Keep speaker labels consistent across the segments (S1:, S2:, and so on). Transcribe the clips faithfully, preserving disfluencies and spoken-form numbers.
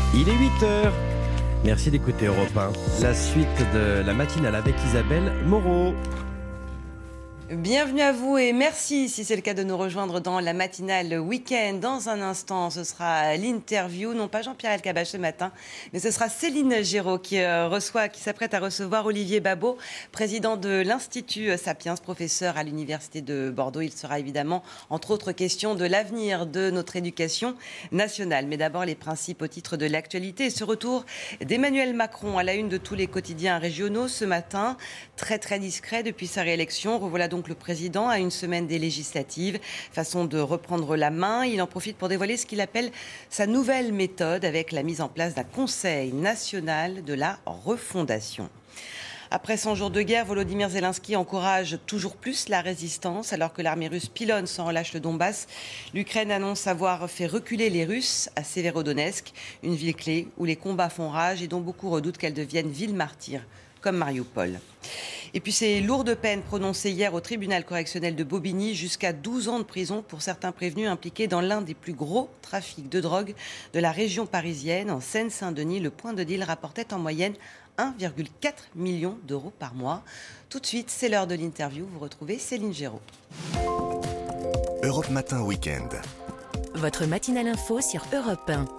S1: Il est huit heures. Merci d'écouter Europe un. La suite de la matinale avec Isabelle Moreau.
S2: Bienvenue à vous et merci si c'est le cas de nous rejoindre dans la matinale week-end. Dans un instant, ce sera l'interview, non pas Jean-Pierre Elkabbach ce matin, mais ce sera Céline Géraud qui reçoit, qui s'apprête à recevoir Olivier Babot, président de l'Institut Sapiens, professeur à l'Université de Bordeaux. Il sera évidemment, entre autres questions, de l'avenir de notre éducation nationale. Mais d'abord, les principaux titres de l'actualité et ce retour d'Emmanuel Macron à la une de tous les quotidiens régionaux ce matin, très très discret depuis sa réélection. Revoilà donc Donc le président à une semaine des législatives, façon de reprendre la main. Il en profite pour dévoiler ce qu'il appelle sa nouvelle méthode avec la mise en place d'un Conseil national de la refondation. Après cent jours de guerre, Volodymyr Zelensky encourage toujours plus la résistance. Alors que l'armée russe pilonne sans relâche le Donbass, l'Ukraine annonce avoir fait reculer les Russes à Severodonetsk, une ville clé où les combats font rage et dont beaucoup redoutent qu'elle devienne ville martyre, comme Mariupol. Et puis ces lourdes peines prononcées hier au tribunal correctionnel de Bobigny, jusqu'à douze ans de prison pour certains prévenus impliqués dans l'un des plus gros trafics de drogue de la région parisienne. En Seine-Saint-Denis, le point de deal rapportait en moyenne un virgule quatre million d'euros par mois. Tout de suite, c'est l'heure de l'interview. Vous retrouvez Céline Géraud.
S3: Europe Matin Week-end.
S4: Votre matinale info sur Europe un.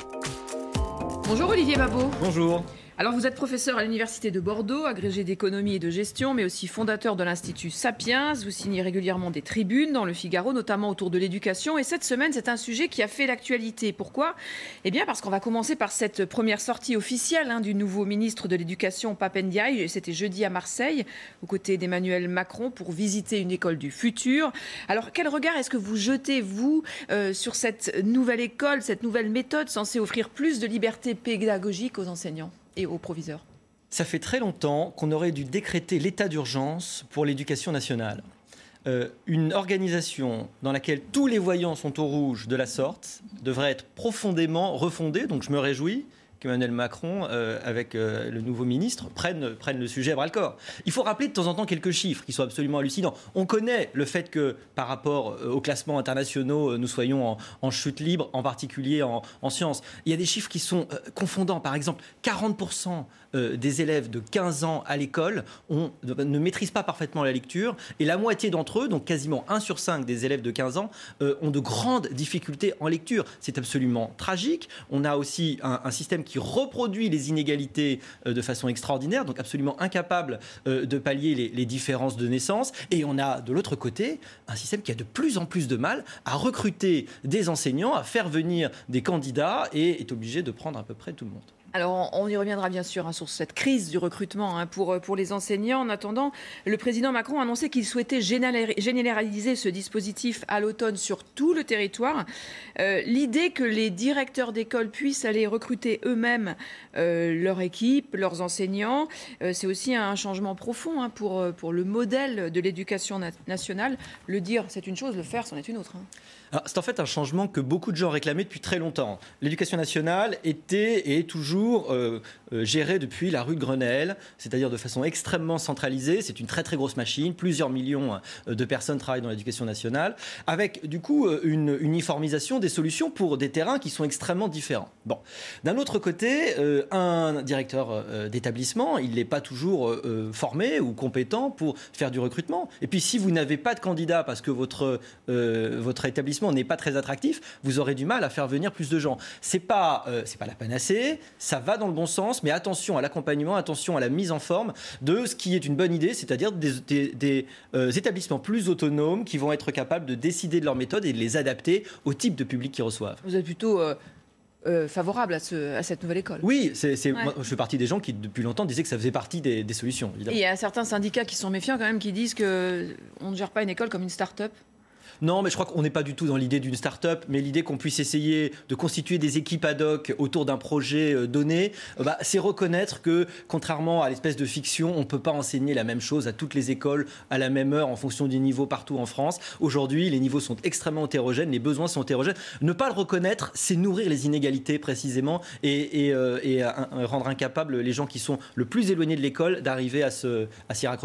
S5: Bonjour Olivier Babot.
S6: Bonjour.
S5: Alors vous êtes professeur à l'Université de Bordeaux, agrégé d'économie et de gestion, mais aussi fondateur de l'Institut Sapiens. Vous signez régulièrement des tribunes dans le Figaro, notamment autour de l'éducation. Et cette semaine, c'est un sujet qui a fait l'actualité. Pourquoi ? Eh bien parce qu'on va commencer par cette première sortie officielle hein, du nouveau ministre de l'Éducation, Pape Ndiaye. C'était jeudi à Marseille, aux côtés d'Emmanuel Macron, pour visiter une école du futur. Alors quel regard est-ce que vous jetez, vous, euh, sur cette nouvelle école, cette nouvelle méthode censée offrir plus de liberté pédagogique aux enseignants et aux proviseurs?
S6: Ça fait très longtemps qu'on aurait dû décréter l'état d'urgence pour l'éducation nationale. Euh, une organisation dans laquelle tous les voyants sont au rouge de la sorte devrait être profondément refondée. Donc je me réjouis qu'Emmanuel Macron, euh, avec euh, le nouveau ministre, prenne, prenne le sujet à bras-le-corps. Il faut rappeler de temps en temps quelques chiffres qui sont absolument hallucinants. On connaît le fait que, par rapport euh, aux classements internationaux, euh, nous soyons en, en chute libre, en particulier en, en sciences. Il y a des chiffres qui sont euh, confondants. Par exemple, quarante pour cent euh, des élèves de quinze ans à l'école ont, ne maîtrisent pas parfaitement la lecture, et la moitié d'entre eux, donc quasiment un sur cinq des élèves de quinze ans, euh, ont de grandes difficultés en lecture. C'est absolument tragique. On a aussi un, un système qui reproduit les inégalités euh, de façon extraordinaire, donc absolument incapable euh, de pallier les, les différences de naissance. Et on a de l'autre côté un système qui a de plus en plus de mal à recruter des enseignants, à faire venir des candidats et est obligé de prendre à peu près tout le monde.
S5: Alors, on y reviendra bien sûr hein, sur cette crise du recrutement hein, pour, pour les enseignants. En attendant, le président Macron a annoncé qu'il souhaitait généraliser ce dispositif à l'automne sur tout le territoire. Euh, l'idée que les directeurs d'école puissent aller recruter eux-mêmes euh, leur équipe, leurs enseignants, euh, c'est aussi un changement profond hein, pour, pour le modèle de l'éducation na- nationale. Le dire, c'est une chose, le faire, c'en est une autre. Hein.
S6: Alors, c'est en fait un changement que beaucoup de gens réclamaient depuis très longtemps. L'éducation nationale était et est toujours euh, euh, gérée depuis la rue de Grenelle, c'est-à-dire de façon extrêmement centralisée. C'est une très très grosse machine, plusieurs millions euh, de personnes travaillent dans l'éducation nationale, avec du coup euh, une uniformisation des solutions pour des terrains qui sont extrêmement différents. Bon. D'un autre côté, euh, un directeur euh, d'établissement, il n'est pas toujours euh, formé ou compétent pour faire du recrutement. Et puis si vous n'avez pas de candidat parce que votre, euh, votre établissement n'est pas très attractif, vous aurez du mal à faire venir plus de gens. C'est pas, euh, c'est pas la panacée, ça va dans le bon sens, mais attention à l'accompagnement, attention à la mise en forme de ce qui est une bonne idée, c'est-à-dire des, des, des euh, établissements plus autonomes qui vont être capables de décider de leur méthode et de les adapter au type de public qu'ils reçoivent.
S5: Vous êtes plutôt euh, euh, favorable à, ce, à cette nouvelle école?
S6: Oui, c'est, c'est,
S5: ouais.
S6: moi, je fais partie des gens qui depuis longtemps disaient que ça faisait partie des, des solutions. Évidemment.
S5: Et il y a certains syndicats qui sont méfiants quand même, qui disent qu'on ne gère pas une école comme une start-up.
S6: Non, mais je crois qu'on n'est pas du tout dans l'idée d'une start-up, mais l'idée qu'on puisse essayer de constituer des équipes ad hoc autour d'un projet donné, bah, c'est reconnaître que, contrairement à l'espèce de fiction, on ne peut pas enseigner la même chose à toutes les écoles à la même heure en fonction des niveaux partout en France. Aujourd'hui, les niveaux sont extrêmement hétérogènes, les besoins sont hétérogènes. Ne pas le reconnaître, c'est nourrir les inégalités précisément et, et, euh, et euh, rendre incapables les gens qui sont le plus éloignés de l'école d'arriver à, se, à s'y raccrocher.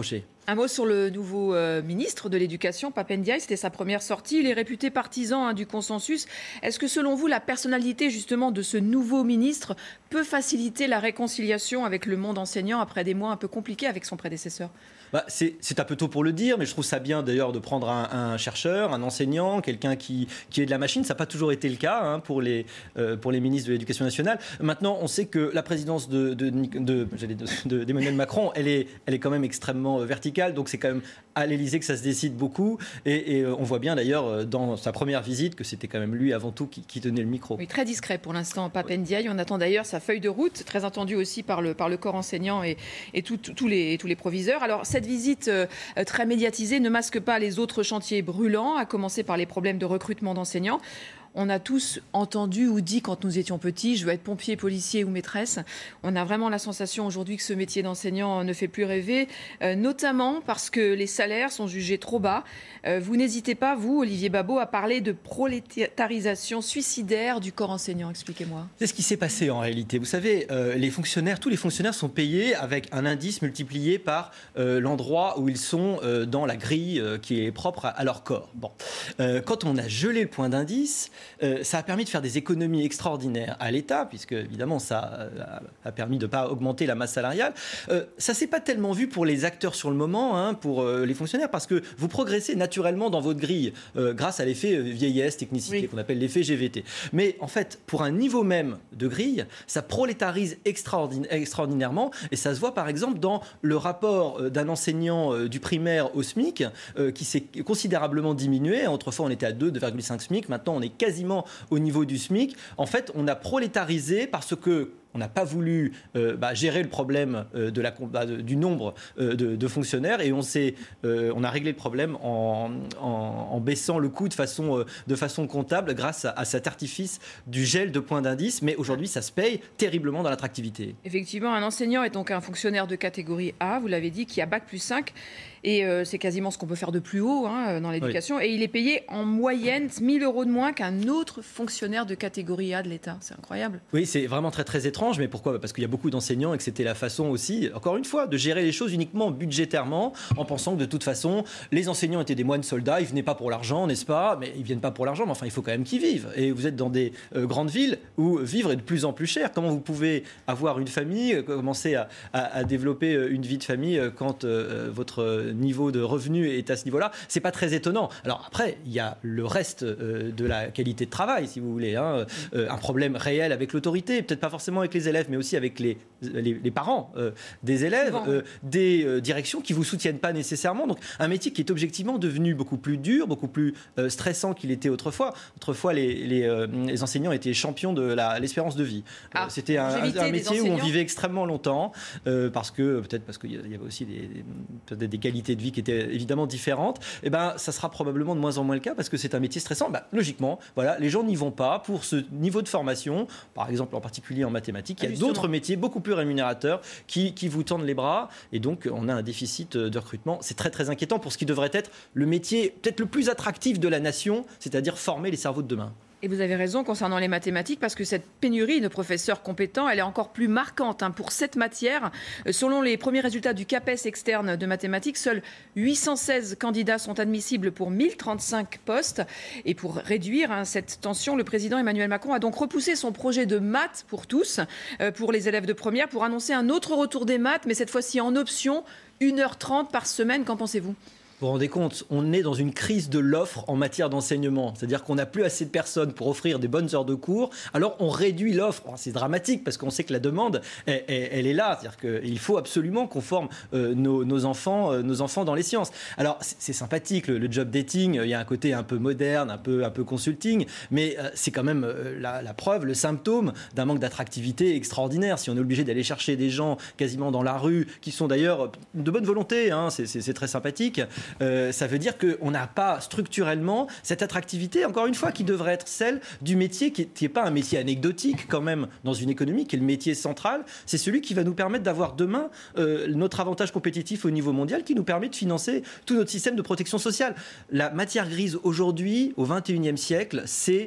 S5: Un mot sur le nouveau euh, ministre de l'Éducation, Pap Ndiaye. C'était sa première sortie. Il est réputé partisan hein, du consensus. Est-ce que selon vous, la personnalité justement de ce nouveau ministre peut faciliter la réconciliation avec le monde enseignant après des mois un peu compliqués avec son prédécesseur ?
S6: Bah, c'est, c'est un peu tôt pour le dire, mais je trouve ça bien d'ailleurs de prendre un, un chercheur, un enseignant, quelqu'un qui, qui est de la machine. Ça n'a pas toujours été le cas hein, pour, les, euh, pour les ministres de l'Éducation nationale. Maintenant, on sait que la présidence de, de, de, j'allais de, de, d'Emmanuel Macron, elle est, elle est quand même extrêmement verticale. Donc c'est quand même à l'Élysée que ça se décide beaucoup. Et, et on voit bien d'ailleurs dans sa première visite que c'était quand même lui avant tout qui, qui tenait le micro.
S5: Oui, très discret pour l'instant, Pap Ndiaye. On attend d'ailleurs sa feuille de route, très attendue aussi par le, par le corps enseignant et, et tout, tout, tous, les, tous les proviseurs. Alors cette visite euh, très médiatisée ne masque pas les autres chantiers brûlants, à commencer par les problèmes de recrutement d'enseignants. On a tous entendu ou dit quand nous étions petits, je veux être pompier, policier ou maîtresse. On a vraiment la sensation aujourd'hui que ce métier d'enseignant ne fait plus rêver, euh, notamment parce que les salaires sont jugés trop bas. Euh, vous n'hésitez pas, vous, Olivier Babot, à parler de prolétarisation suicidaire du corps enseignant. Expliquez-moi.
S6: C'est ce qui s'est passé en réalité. Vous savez, euh, les fonctionnaires, tous les fonctionnaires sont payés avec un indice multiplié par euh, l'endroit où ils sont euh, dans la grille euh, qui est propre à, à leur corps. Bon. Euh, quand on a gelé le point d'indice, Euh, ça a permis de faire des économies extraordinaires à l'État, puisque évidemment ça euh, a permis de ne pas augmenter la masse salariale. Euh, ça ne s'est pas tellement vu pour les acteurs sur le moment, hein, pour euh, les fonctionnaires, parce que vous progressez naturellement dans votre grille euh, grâce à l'effet euh, vieillesse, technicité, oui. qu'on appelle l'effet G V T. Mais en fait, pour un niveau même de grille, ça prolétarise extraordin- extraordinairement, et ça se voit par exemple dans le rapport euh, d'un enseignant euh, du primaire au SMIC, euh, qui s'est considérablement diminué. Autrefois, on était à deux, deux virgule cinq SMIC, maintenant on est quasiment au niveau du SMIC. En fait, on a prolétarisé parce que on n'a pas voulu euh, bah, gérer le problème euh, de la, bah, de, du nombre euh, de, de fonctionnaires et on, s'est, euh, on a réglé le problème en, en, en baissant le coût de façon, euh, de façon comptable grâce à, à cet artifice du gel de points d'indice. Mais aujourd'hui, ça se paye terriblement dans l'attractivité.
S5: Effectivement, un enseignant est donc un fonctionnaire de catégorie A, vous l'avez dit, qui a bac plus cinq. Et euh, c'est quasiment ce qu'on peut faire de plus haut hein, dans l'éducation. Oui. Et il est payé en moyenne mille euros de moins qu'un autre fonctionnaire de catégorie A de l'État. C'est incroyable.
S6: Oui, c'est vraiment très très étrange. Mais pourquoi ? Parce qu'il y a beaucoup d'enseignants et que c'était la façon aussi, encore une fois, de gérer les choses uniquement budgétairement, en pensant que de toute façon, les enseignants étaient des moines soldats. Ils venaient pas pour l'argent, n'est-ce pas ? Mais ils viennent pas pour l'argent. Mais enfin, il faut quand même qu'ils vivent. Et vous êtes dans des euh, grandes villes où vivre est de plus en plus cher. Comment vous pouvez avoir une famille, commencer à, à, à développer une vie de famille quand euh, votre niveau de revenu est à ce niveau-là, c'est pas très étonnant. Alors après, il y a le reste euh, de la qualité de travail, si vous voulez, hein, euh, un problème réel avec l'autorité, peut-être pas forcément avec les élèves, mais aussi avec les, les, les parents euh, des élèves, euh, des euh, directions qui vous soutiennent pas nécessairement. Donc un métier qui est objectivement devenu beaucoup plus dur, beaucoup plus euh, stressant qu'il était autrefois. Autrefois, les, les, euh, les enseignants étaient champions de la, l'espérance de vie. Ah, euh, c'était un, un, un métier où on vivait extrêmement longtemps, euh, parce que peut-être parce qu'il y avait aussi des, des, des qualités de vie qui étaient évidemment différentes, et ben ça sera probablement de moins en moins le cas parce que c'est un métier stressant. Ben, logiquement, voilà, les gens n'y vont pas pour ce niveau de formation, par exemple en particulier en mathématiques. Il y a Justement. d'autres métiers beaucoup plus rémunérateurs qui, qui vous tendent les bras et donc on a un déficit de recrutement. C'est très très inquiétant pour ce qui devrait être le métier peut-être le plus attractif de la nation, c'est-à-dire former les cerveaux de demain.
S5: Et vous avez raison concernant les mathématiques, parce que cette pénurie de professeurs compétents, elle est encore plus marquante hein, pour cette matière. Selon les premiers résultats du CAPES externe de mathématiques, seuls huit cent seize candidats sont admissibles pour mille trente-cinq postes. Et pour réduire hein, cette tension, le président Emmanuel Macron a donc repoussé son projet de maths pour tous, euh, pour les élèves de première, pour annoncer un autre retour des maths, mais cette fois-ci en option, une heure trente par semaine. Qu'en pensez-vous ?
S6: Vous vous rendez compte, on est dans une crise de l'offre en matière d'enseignement. C'est-à-dire qu'on n'a plus assez de personnes pour offrir des bonnes heures de cours. Alors on réduit l'offre. C'est dramatique parce qu'on sait que la demande, elle, elle, elle est là. C'est-à-dire qu'il faut absolument qu'on forme euh, nos, nos, enfants, euh, nos enfants dans les sciences. Alors c'est, c'est sympathique, le, le job dating. Il y a un côté un peu moderne, un peu, un peu consulting. Mais euh, c'est quand même euh, la, la preuve, le symptôme d'un manque d'attractivité extraordinaire. Si on est obligé d'aller chercher des gens quasiment dans la rue, qui sont d'ailleurs de bonne volonté, hein, c'est, c'est, c'est très sympathique. Euh, ça veut dire qu'on n'a pas structurellement cette attractivité, encore une fois, qui devrait être celle du métier qui n'est pas un métier anecdotique quand même dans une économie, qui est le métier central. C'est celui qui va nous permettre d'avoir demain euh, notre avantage compétitif au niveau mondial, qui nous permet de financer tout notre système de protection sociale. La matière grise aujourd'hui, au vingt et unième siècle, c'est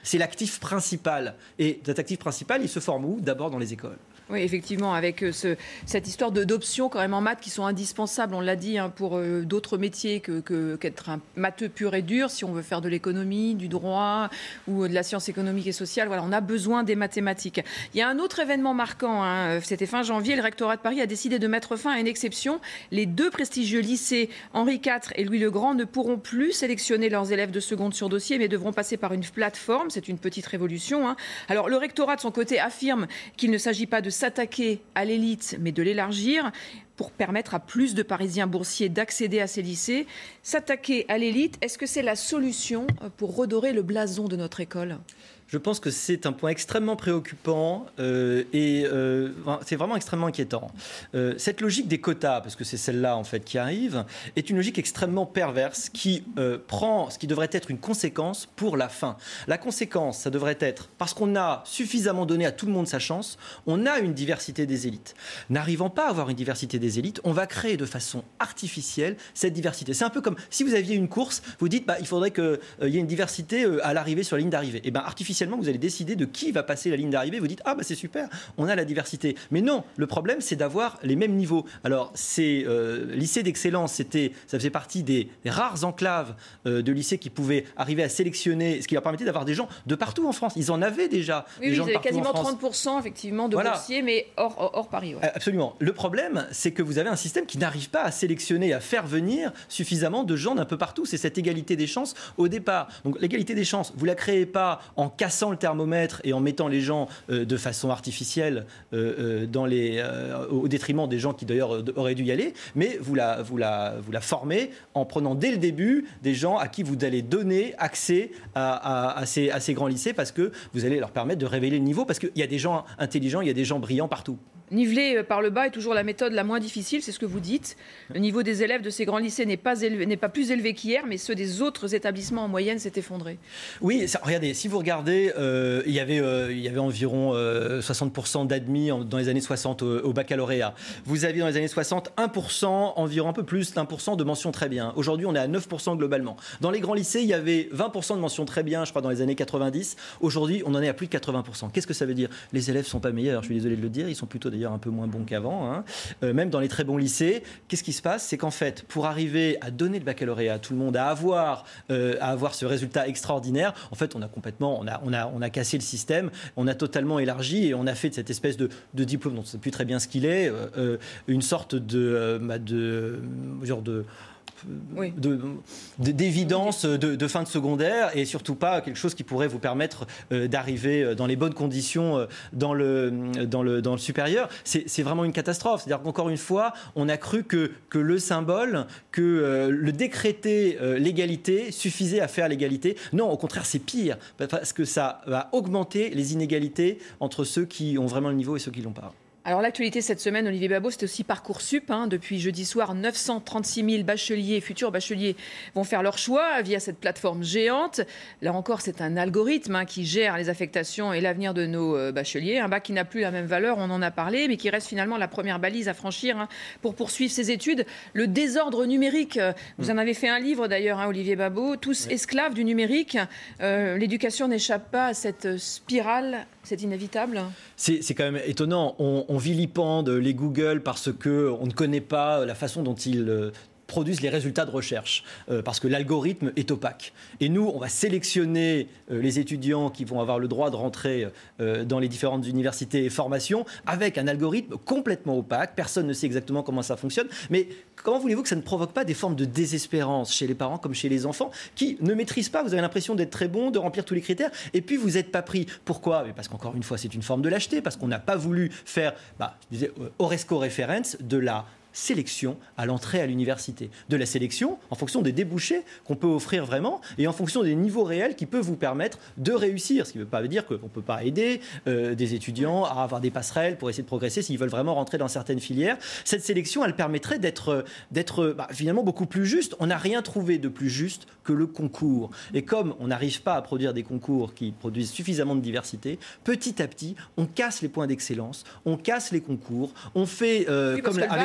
S6: C'est l'actif principal. Et cet actif principal, il se forme où ? D'abord dans les écoles.
S5: Oui, effectivement, avec ce, cette histoire de, d'options quand même en maths qui sont indispensables, on l'a dit, hein, pour euh, d'autres métiers que, que, qu'être un matheux pur et dur, si on veut faire de l'économie, du droit ou de la science économique et sociale. Voilà, on a besoin des mathématiques. Il y a un autre événement marquant, hein, c'était fin janvier, le rectorat de Paris a décidé de mettre fin à une exception. Les deux prestigieux lycées Henri quatre et Louis le Grand ne pourront plus sélectionner leurs élèves de seconde sur dossier, mais devront passer par une plateforme. C'est une petite révolution, hein. Alors, le rectorat, de son côté, affirme qu'il ne s'agit pas de s'attaquer à l'élite, mais de l'élargir pour permettre à plus de Parisiens boursiers d'accéder à ces lycées. S'attaquer à l'élite, est-ce que c'est la solution pour redorer le blason de notre école ?
S6: Je pense que c'est un point extrêmement préoccupant euh, et euh, c'est vraiment extrêmement inquiétant. Euh, cette logique des quotas, parce que c'est celle-là en fait qui arrive, est une logique extrêmement perverse qui euh, prend ce qui devrait être une conséquence pour la fin. La conséquence, ça devrait être, parce qu'on a suffisamment donné à tout le monde sa chance, on a une diversité des élites. N'arrivant pas à avoir une diversité des élites, on va créer de façon artificielle cette diversité. C'est un peu comme si vous aviez une course, vous dites bah, il faudrait qu'il euh, y ait une diversité euh, à l'arrivée sur la ligne d'arrivée. Et bien artificiellement, vous allez décider de qui va passer la ligne d'arrivée. Vous dites ah bah c'est super, on a la diversité. Mais non, le problème c'est d'avoir les mêmes niveaux. Alors ces euh, lycées d'excellence, c'était, ça faisait partie des, des rares enclaves euh, de lycées qui pouvaient arriver à sélectionner, ce qui leur permettait d'avoir des gens de partout en France. Ils en avaient déjà.
S5: Oui,
S6: des
S5: oui,
S6: gens
S5: ils avaient quasiment
S6: trente
S5: pour cent effectivement de
S6: voilà.
S5: boursiers, mais hors, hors, hors Paris. Ouais.
S6: Absolument. Le problème, c'est que vous avez un système qui n'arrive pas à sélectionner, à faire venir suffisamment de gens d'un peu partout. C'est cette égalité des chances au départ. Donc l'égalité des chances, vous la créez pas en cassant le thermomètre et en mettant les gens euh, de façon artificielle euh, euh, dans les, euh, au détriment des gens qui d'ailleurs euh, auraient dû y aller, mais vous la, vous, la, vous la formez en prenant dès le début des gens à qui vous allez donner accès à, à, à, ces, à ces grands lycées parce que vous allez leur permettre de révéler le niveau parce qu'il y a des gens intelligents, il y a des gens brillants partout.
S5: Niveler par le bas est toujours la méthode la moins difficile, c'est ce que vous dites. Le niveau des élèves de ces grands lycées n'est pas, élevé, n'est pas plus élevé qu'hier, mais ceux des autres établissements en moyenne s'est effondré.
S6: Oui, ça, regardez, si vous regardez, euh, il, y avait, euh, il y avait environ euh, soixante pour cent d'admis en, dans les années soixante au, au baccalauréat. Vous aviez dans les années soixante un pour cent, environ un peu plus d'un pour cent de mentions très bien. Aujourd'hui, on est à neuf pour cent globalement. Dans les grands lycées, il y avait vingt pour cent de mentions très bien, je crois, dans les années quatre-vingt-dix. Aujourd'hui, on en est à plus de quatre-vingts pour cent. Qu'est-ce que ça veut dire ? Les élèves ne sont pas meilleurs, je suis désolé de le dire, ils sont plutôt d'ailleurs un peu moins bons qu'avant, hein. euh, même dans les très bons lycées. Qu'est-ce qui se passe ? C'est qu'en fait, pour arriver à donner le baccalauréat à tout le monde, à avoir, euh, à avoir ce résultat extraordinaire, en fait, on a complètement, on a, on a, on a cassé le système, on a totalement élargi et on a fait de cette espèce de, de diplôme dont on ne sait plus très bien ce qu'il est, euh, euh, une sorte de, euh, de, de, genre de
S5: Oui.
S6: De, de, d'évidence de, de fin de secondaire et surtout pas quelque chose qui pourrait vous permettre euh, d'arriver dans les bonnes conditions euh, dans, le, dans, le, dans le supérieur. C'est, c'est vraiment une catastrophe. C'est-à-dire qu'encore une fois, on a cru que, que le symbole, que euh, le décréter euh, l'égalité suffisait à faire l'égalité. Non, au contraire, c'est pire parce que ça va augmenter les inégalités entre ceux qui ont vraiment le niveau et ceux qui ne l'ont pas.
S5: Alors l'actualité cette semaine, Olivier Babot, c'est aussi Parcoursup. Hein. Depuis jeudi soir, neuf cent trente-six mille bacheliers, futurs bacheliers, vont faire leur choix via cette plateforme géante. Là encore, c'est un algorithme hein, qui gère les affectations et l'avenir de nos euh, bacheliers. Un bac qui n'a plus la même valeur, on en a parlé, mais qui reste finalement la première balise à franchir hein, pour poursuivre ses études. Le désordre numérique, vous en avez fait un livre d'ailleurs, hein, Olivier Babot, tous esclaves du numérique. Euh, l'éducation n'échappe pas à cette spirale, c'est inévitable.
S6: C'est, c'est quand même étonnant. On, on vilipende les Google parce qu'on ne connaît pas la façon dont ils euh, produisent les résultats de recherche, euh, parce que l'algorithme est opaque. Et nous, on va sélectionner euh, les étudiants qui vont avoir le droit de rentrer euh, dans les différentes universités et formations avec un algorithme complètement opaque. Personne ne sait exactement comment ça fonctionne. Mais comment voulez-vous que ça ne provoque pas des formes de désespérance chez les parents comme chez les enfants qui ne maîtrisent pas ? Vous avez l'impression d'être très bon, de remplir tous les critères, et puis vous n'êtes pas pris. Pourquoi ? Mais parce qu'encore une fois, c'est une forme de lâcheté, parce qu'on n'a pas voulu faire, bah, je disais, euh, Horresco Referens de la sélection à l'entrée à l'université. De la sélection en fonction des débouchés qu'on peut offrir vraiment et en fonction des niveaux réels qui peuvent vous permettre de réussir. Ce qui ne veut pas dire qu'on ne peut pas aider euh, des étudiants à avoir des passerelles pour essayer de progresser s'ils veulent vraiment rentrer dans certaines filières. Cette sélection, elle permettrait d'être, d'être bah, finalement beaucoup plus juste. On n'a rien trouvé de plus juste que le concours. Et comme on n'arrive pas à produire des concours qui produisent suffisamment de diversité, petit à petit, on casse les points d'excellence, on casse les concours, on fait, euh,
S5: oui,
S6: comme avait commencé à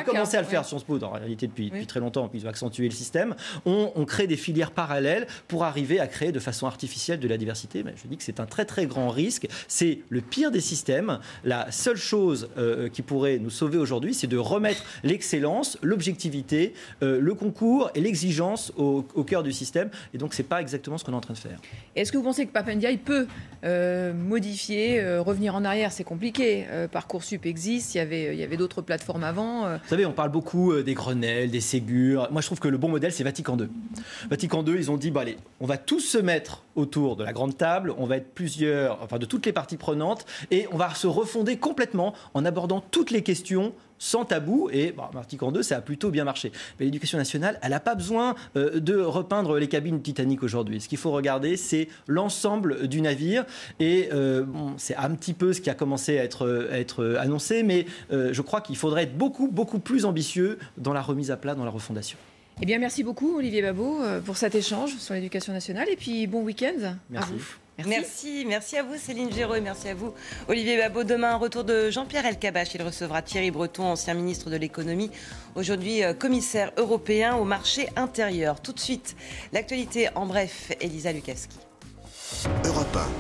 S6: le faire, ouais. Sciences Po, en réalité depuis, depuis oui. très longtemps, puis ils ont accentué le système. On, on crée des filières parallèles pour arriver à créer de façon artificielle de la diversité. Mais je dis que c'est un très très grand risque. C'est le pire des systèmes. La seule chose euh, qui pourrait nous sauver aujourd'hui, c'est de remettre l'excellence, l'objectivité, euh, le concours et l'exigence au, au cœur du système. Et donc, c'est pas exactement ce qu'on est en train de faire.
S5: Est-ce que vous pensez que Pape Ndiaye peut euh, modifier, euh, revenir en arrière? C'est compliqué. Euh, Parcoursup existe, il y avait, il y avait d'autres plateformes avant. Euh...
S6: Vous savez, on parle beaucoup des Grenelle, des Ségur. Moi, je trouve que le bon modèle, c'est Vatican deux. Vatican deux, ils ont dit, bah, allez, on va tous se mettre autour de la grande table, on va être plusieurs, enfin de toutes les parties prenantes, et on va se refonder complètement en abordant toutes les questions sans tabou, et bah, Vatican deux, ça a plutôt bien marché. Mais l'éducation nationale, elle n'a pas besoin euh, de repeindre les cabines Titanic aujourd'hui. Ce qu'il faut regarder, c'est l'ensemble du navire, et euh, bon, c'est un petit peu ce qui a commencé à être, à être annoncé, mais euh, je crois qu'il faudrait être beaucoup, beaucoup plus ambitieux dans la remise à plat, dans la refondation.
S5: Eh bien, merci beaucoup, Olivier Babot, pour cet échange sur l'éducation nationale, et puis bon week-end
S6: merci.
S5: à vous.
S2: Merci. merci, merci à vous Céline Géraud et merci à vous Olivier Babot. Demain, un retour de Jean-Pierre Elkabbach. Il recevra Thierry Breton, ancien ministre de l'économie, aujourd'hui commissaire européen au marché intérieur. Tout de suite, l'actualité en bref, Elisa Lukavski.
S3: Europe un.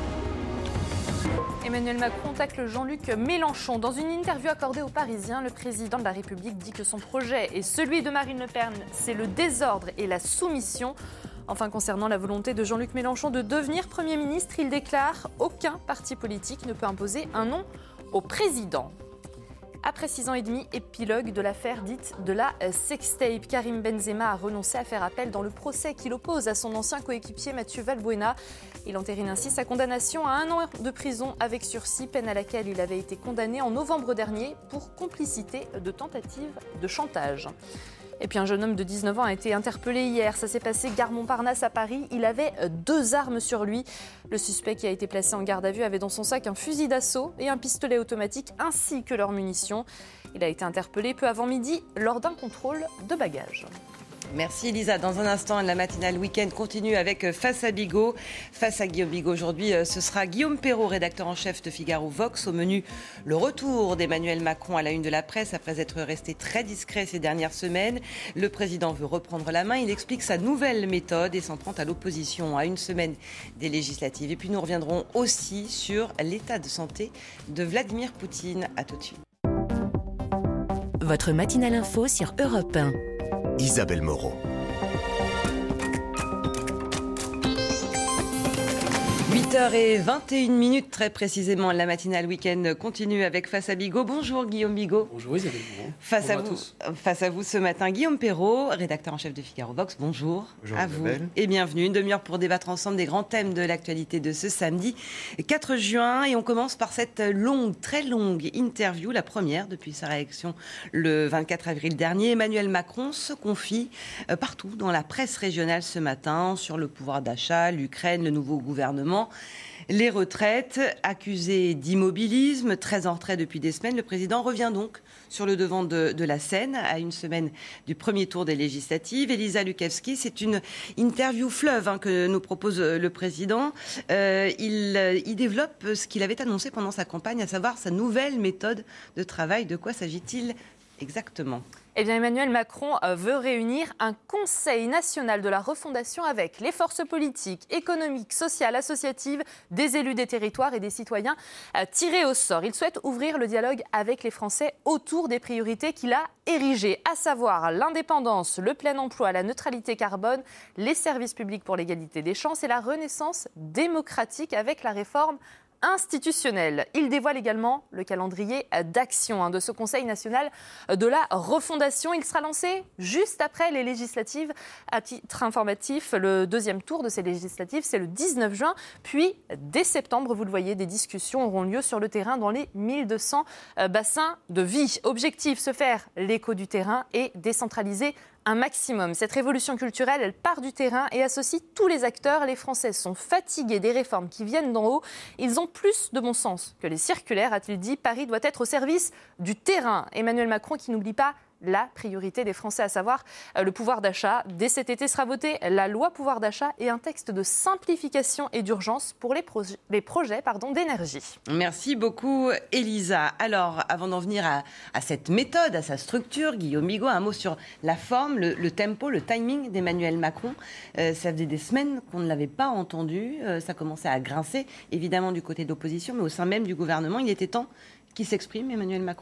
S7: Emmanuel Macron tacle Jean-Luc Mélenchon. Dans une interview accordée aux Parisiens, le président de la République dit que son projet et celui de Marine Le Pen, c'est le désordre et la soumission. Enfin, concernant la volonté de Jean-Luc Mélenchon de devenir Premier ministre, il déclare « Aucun parti politique ne peut imposer un nom au président ». Après six ans et demi, épilogue de l'affaire dite de la sextape. Karim Benzema a renoncé à faire appel dans le procès qu'il oppose à son ancien coéquipier Mathieu Valbuena. Il entérine ainsi sa condamnation à un an de prison avec sursis, peine à laquelle il avait été condamné en novembre dernier pour complicité de tentative de chantage. Et puis un jeune homme de dix-neuf ans a été interpellé hier. Ça s'est passé gare Montparnasse à Paris. Il avait deux armes sur lui. Le suspect qui a été placé en garde à vue avait dans son sac un fusil d'assaut et un pistolet automatique ainsi que leurs munitions. Il a été interpellé peu avant midi lors d'un contrôle de bagages.
S2: Merci Elisa. Dans un instant, la matinale week-end continue avec Face à Bigot. Face à Guillaume Bigot, aujourd'hui, ce sera Guillaume Perrault, rédacteur en chef de Figaro Vox. Au menu, le retour d'Emmanuel Macron à la une de la presse après être resté très discret ces dernières semaines. Le président veut reprendre la main. Il explique sa nouvelle méthode et s'en prend à l'opposition à une semaine des législatives. Et puis nous reviendrons aussi sur l'état de santé de Vladimir Poutine. À tout de suite.
S4: Votre matinale info sur Europe un.
S3: Isabelle Moreau.
S2: huit heures vingt et une minutes, très précisément, la matinale week-end continue avec Face à Bigot. Bonjour Guillaume Bigot.
S8: Bonjour Isabelle Moreau.
S2: Face
S8: bonjour
S2: à,
S8: à
S2: vous,
S8: tous.
S2: Face à vous ce matin, Guillaume Perrault, rédacteur en chef de Figaro Vox. Bonjour,
S8: bonjour
S2: à
S8: Isabelle.
S2: vous et bienvenue. Une demi-heure pour débattre ensemble des grands thèmes de l'actualité de ce samedi quatre juin. Et on commence par cette longue, très longue interview, la première depuis sa réélection le vingt-quatre avril dernier. Emmanuel Macron se confie partout dans la presse régionale ce matin sur le pouvoir d'achat, l'Ukraine, le nouveau gouvernement. Les retraites, accusées d'immobilisme, très en retrait depuis des semaines, le président revient donc sur le devant de, de la scène à une semaine du premier tour des législatives. Elisa Lukavski, c'est une interview fleuve hein, que nous propose le président. Euh, il, il développe ce qu'il avait annoncé pendant sa campagne, à savoir sa nouvelle méthode de travail. De quoi s'agit-il exactement ?
S7: Eh bien, Emmanuel Macron veut réunir un Conseil national de la refondation avec les forces politiques, économiques, sociales, associatives, des élus des territoires et des citoyens tirés au sort. Il souhaite ouvrir le dialogue avec les Français autour des priorités qu'il a érigées, à savoir l'indépendance, le plein emploi, la neutralité carbone, les services publics pour l'égalité des chances et la renaissance démocratique avec la réforme institutionnel. Il dévoile également le calendrier d'action hein, de ce Conseil national de la refondation. Il sera lancé juste après les législatives. À titre informatif, le deuxième tour de ces législatives, c'est le dix-neuf juin. Puis, dès septembre, vous le voyez, des discussions auront lieu sur le terrain dans les mille deux cents bassins de vie. Objectif, se faire l'écho du terrain et décentraliser un maximum. Cette révolution culturelle, elle part du terrain et associe tous les acteurs. Les Français sont fatigués des réformes qui viennent d'en haut. Ils ont plus de bon sens que les circulaires, a-t-il dit. Paris doit être au service du terrain. Emmanuel Macron qui n'oublie pas la priorité des Français, à savoir le pouvoir d'achat. Dès cet été sera votée la loi pouvoir d'achat et un texte de simplification et d'urgence pour les, proje- les projets pardon, d'énergie.
S2: Merci beaucoup, Elisa. Alors, avant d'en venir à, à cette méthode, à sa structure, Guillaume Bigot, un mot sur la forme, le, le tempo, le timing d'Emmanuel Macron. Euh, ça faisait des semaines qu'on ne l'avait pas entendu. Euh, ça commençait à grincer, évidemment, du côté de l'opposition, mais au sein même du gouvernement. Il était temps qu'il s'exprime, Emmanuel Macron ?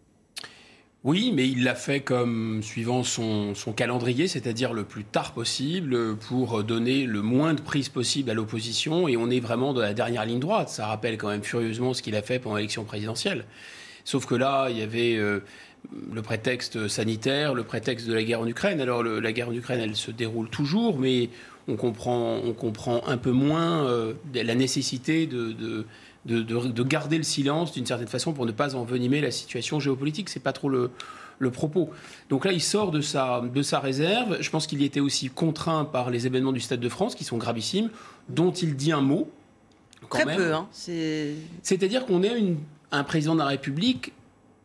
S8: Oui, mais il l'a fait comme suivant son, son calendrier, c'est-à-dire le plus tard possible pour donner le moins de prise possible à l'opposition. Et on est vraiment dans la dernière ligne droite. Ça rappelle quand même furieusement ce qu'il a fait pendant l'élection présidentielle. Sauf que là, il y avait euh, le prétexte sanitaire, le prétexte de la guerre en Ukraine. Alors le, la guerre en Ukraine, elle se déroule toujours, mais on comprend, on comprend un peu moins euh, la nécessité de... de De, de, de garder le silence d'une certaine façon pour ne pas envenimer la situation géopolitique. C'est pas trop le, le propos. Donc là, il sort de sa, de sa réserve. Je pense qu'il y était aussi contraint par les événements du Stade de France, qui sont gravissimes, dont il dit un mot. Quand
S2: Très
S8: même.
S2: peu, hein. C'est...
S8: C'est-à-dire qu'on est une, un président de la République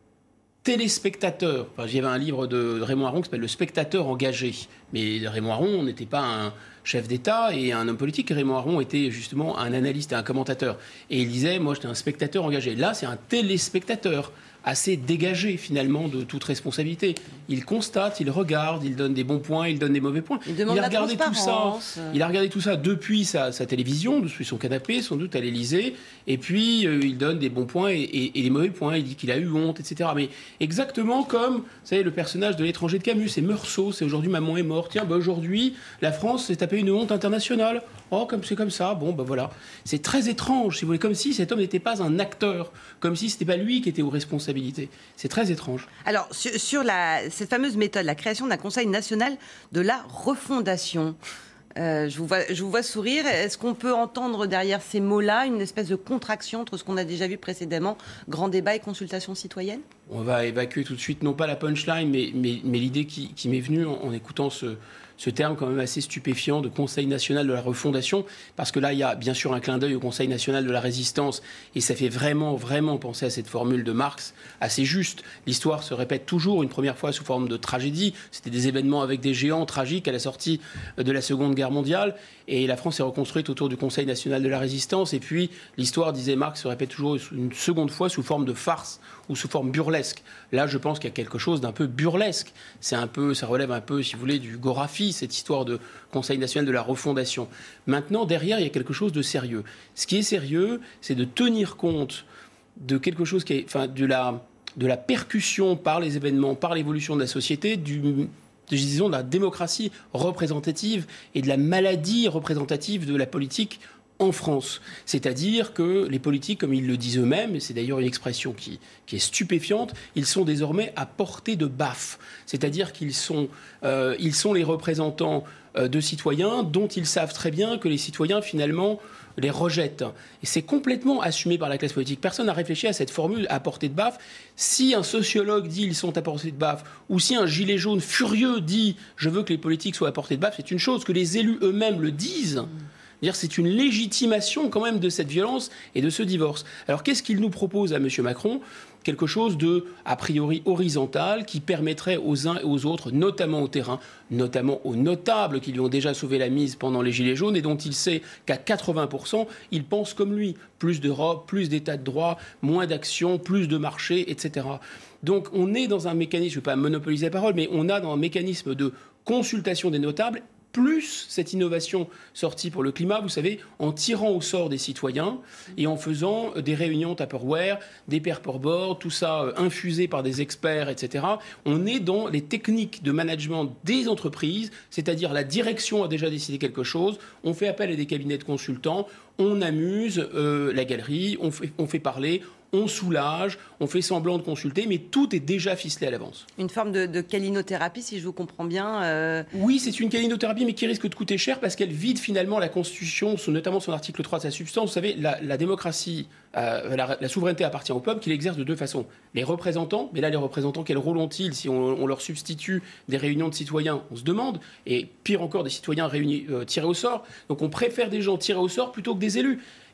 S8: téléspectateur. Enfin, j'y avait un livre de Raymond Aron qui s'appelle « Le spectateur engagé ». Mais Raymond Aron n'était pas un chef d'État et un homme politique. Raymond Aron était justement un analyste et un commentateur. Et il disait, moi, j'étais un spectateur engagé. Là, c'est un téléspectateur assez dégagé, finalement, de toute responsabilité. Il constate, il regarde, il donne des bons points, il donne des mauvais points.
S2: Il demande
S8: il a
S2: la
S8: regardé tout ça.
S2: transparence.
S8: Il a regardé tout ça depuis sa, sa télévision, depuis son canapé, sans doute à l'Élysée. Et puis, euh, il donne des bons points et, et, et des mauvais points. Il dit qu'il a eu honte, et cetera. Mais exactement comme, vous savez, le personnage de L'étranger de Camus, c'est Meursault, c'est aujourd'hui maman est morte. Tiens, bah aujourd'hui, la France s'est tapé une honte internationale. Oh, comme c'est comme ça. Bon, ben bah voilà. C'est très étrange, si vous voulez, comme si cet homme n'était pas un acteur, comme si c'était pas lui qui était aux responsabilités. C'est très étrange.
S2: Alors, sur, sur la, cette fameuse méthode, la création d'un Conseil national de la refondation, euh, je, vous vois, je vous vois sourire. Est-ce qu'on peut entendre derrière ces mots-là une espèce de contraction entre ce qu'on a déjà vu précédemment, grand débat et consultation citoyenne ?
S8: On va évacuer tout de suite, non pas la punchline, mais, mais, mais l'idée qui, qui m'est venue en, en écoutant ce... ce terme quand même assez stupéfiant de Conseil national de la refondation, parce que là, il y a bien sûr un clin d'œil au Conseil national de la résistance, et ça fait vraiment, vraiment penser à cette formule de Marx, assez juste. L'histoire se répète toujours, une première fois sous forme de tragédie. C'était des événements avec des géants tragiques à la sortie de la Seconde Guerre mondiale, et la France est reconstruite autour du Conseil national de la résistance, et puis l'histoire, disait Marx, se répète toujours une seconde fois sous forme de farce, ou sous forme burlesque. Là, je pense qu'il y a quelque chose d'un peu burlesque. C'est un peu, ça relève un peu, si vous voulez, du Gorafi, cette histoire de Conseil national de la refondation. Maintenant, derrière, il y a quelque chose de sérieux. Ce qui est sérieux, c'est de tenir compte de quelque chose qui est, enfin, de la, de la percussion par les événements, par l'évolution de la société, du, disons, de la démocratie représentative et de la maladie représentative de la politique en France. C'est-à-dire que les politiques, comme ils le disent eux-mêmes, et c'est d'ailleurs une expression qui, qui est stupéfiante, ils sont désormais à portée de baffe. C'est-à-dire qu'ils sont, euh, ils sont les représentants euh, de citoyens dont ils savent très bien que les citoyens, finalement, les rejettent. Et c'est complètement assumé par la classe politique. Personne n'a réfléchi à cette formule à portée de baffe. Si un sociologue dit ils sont à portée de baffe, ou si un gilet jaune furieux dit je veux que les politiques soient à portée de baffe, c'est une chose. Que les élus eux-mêmes le disent, c'est une légitimation quand même de cette violence et de ce divorce. Alors qu'est-ce qu'il nous propose à M. Macron ? Quelque chose de, a priori, horizontal qui permettrait aux uns et aux autres, notamment au terrain, notamment aux notables qui lui ont déjà sauvé la mise pendant les Gilets jaunes et dont il sait qu'à quatre-vingts pour cent, ils pensent comme lui. Plus d'Europe, plus d'état de droit, moins d'action, plus de marché, et cetera. Donc on est dans un mécanisme, je ne vais pas monopoliser la parole, mais on a dans un mécanisme de consultation des notables plus cette innovation sortie pour le climat, vous savez, en tirant au sort des citoyens et en faisant des réunions Tupperware, des paperboards, tout ça euh, infusé par des experts, et cetera. On est dans les techniques de management des entreprises, c'est-à-dire la direction a déjà décidé quelque chose, on fait appel à des cabinets de consultants, on amuse euh, la galerie, on fait, on fait parler, on soulage, on fait semblant de consulter, mais tout est déjà ficelé à l'avance.
S2: Une forme de, de calinothérapie, si je vous comprends bien. Euh...
S8: Oui, c'est une calinothérapie, mais qui risque de coûter cher parce qu'elle vide finalement la Constitution, notamment son article trois de sa substance. Vous savez, la, la démocratie, euh, la, la souveraineté appartient au peuple qui l'exerce de deux façons. Les représentants, mais là, les représentants, quel rôle ont-ils si on, on leur substitue des réunions de citoyens ? On se demande, et pire encore, des citoyens réunis, euh, tirés au sort. Donc on préfère des gens tirés au sort plutôt que des élus.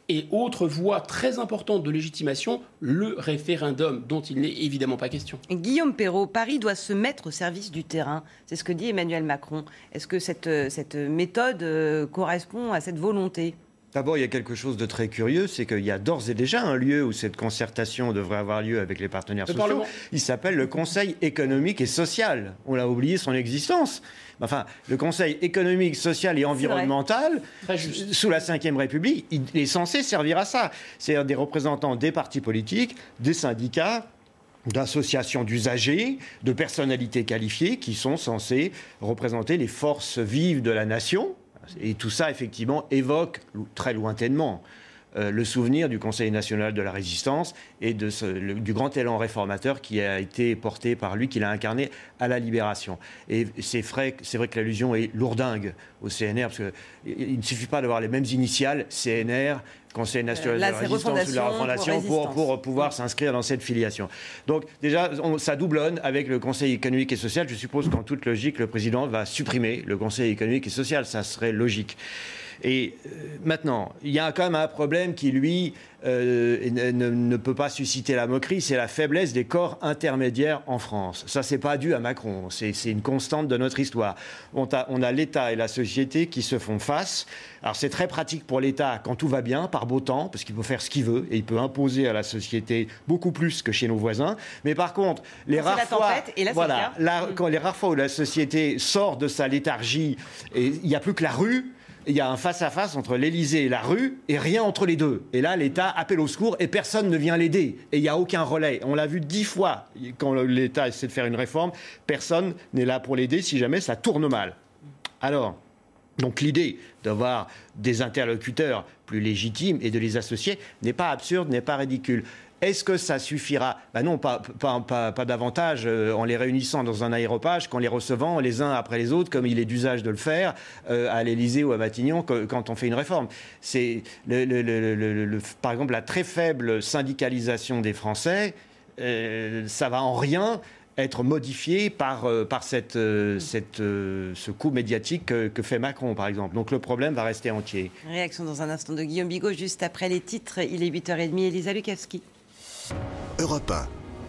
S8: Et autre voie très importante de légitimation, le référendum, dont il n'est évidemment pas question.
S2: Guillaume Perrault, Paris doit se mettre au service du terrain. C'est ce que dit Emmanuel Macron. Est-ce que cette, cette méthode euh, correspond à cette volonté ?
S9: D'abord, il y a quelque chose de très curieux, c'est qu'il y a d'ores et déjà un lieu où cette concertation devrait avoir lieu avec les partenaires
S8: le
S9: sociaux.
S8: Parlement.
S9: Il s'appelle le Conseil économique et social. On a oublié son existence. Enfin, le Conseil économique, social et environnemental, sous la cinquième République, il est censé servir à ça. C'est-à-dire des représentants des partis politiques, des syndicats, d'associations d'usagers, de personnalités qualifiées qui sont censées représenter les forces vives de la nation. Et tout ça, effectivement, évoque très lointainement euh, le souvenir du Conseil national de la résistance et de ce, le, du grand élan réformateur qui a été porté par lui, qu'il a incarné à la Libération. Et c'est vrai, c'est vrai que l'allusion est lourdingue au C N R, parce qu'il ne suffit pas d'avoir les mêmes initiales, C N R, Conseil national
S2: Là,
S9: de la résistance ou de la refondation, pour, pour, pour pouvoir oui. s'inscrire dans cette filiation. Donc déjà, on, ça doublonne avec le Conseil économique et social. Je suppose qu'en toute logique, le président va supprimer le Conseil économique et social. Ça serait logique. Et euh, maintenant, il y a quand même un problème qui, lui, euh, ne, ne peut pas susciter la moquerie, c'est la faiblesse des corps intermédiaires en France. Ça, c'est pas dû à Macron, c'est, c'est une constante de notre histoire. On a, on a l'État et la société qui se font face. Alors, c'est très pratique pour l'État quand tout va bien, par beau temps, parce qu'il peut faire ce qu'il veut et il peut imposer à la société beaucoup plus que chez nos voisins. Mais par contre, les
S2: quand
S9: rares
S2: la
S9: fois,
S2: tempête, et là,
S9: voilà, là, quand les rares fois où la société sort de sa léthargie et il n'y a plus que la rue. Il y a un face-à-face entre l'Élysée et la rue, et rien entre les deux. Et là, l'État appelle au secours, et personne ne vient l'aider. Et il n'y a aucun relais. On l'a vu dix fois, quand l'État essaie de faire une réforme, personne n'est là pour l'aider si jamais ça tourne mal. Alors, donc l'idée d'avoir des interlocuteurs plus légitimes et de les associer n'est pas absurde, n'est pas ridicule. Est-ce que ça suffira ? Ben non, pas, pas, pas, pas davantage euh, en les réunissant dans un aéropage qu'en les recevant les uns après les autres, comme il est d'usage de le faire euh, à l'Élysée ou à Matignon que, quand on fait une réforme. C'est le, le, le, le, le, par exemple, la très faible syndicalisation des Français, euh, ça va en rien être modifié par, euh, par cette, euh, cette, euh, ce coup médiatique que, que fait Macron, par exemple. Donc le problème va rester entier.
S2: Réaction dans un instant de Guillaume Bigot, juste après les titres. Il est huit heures trente, Elisa Lukavski.
S3: Europe un.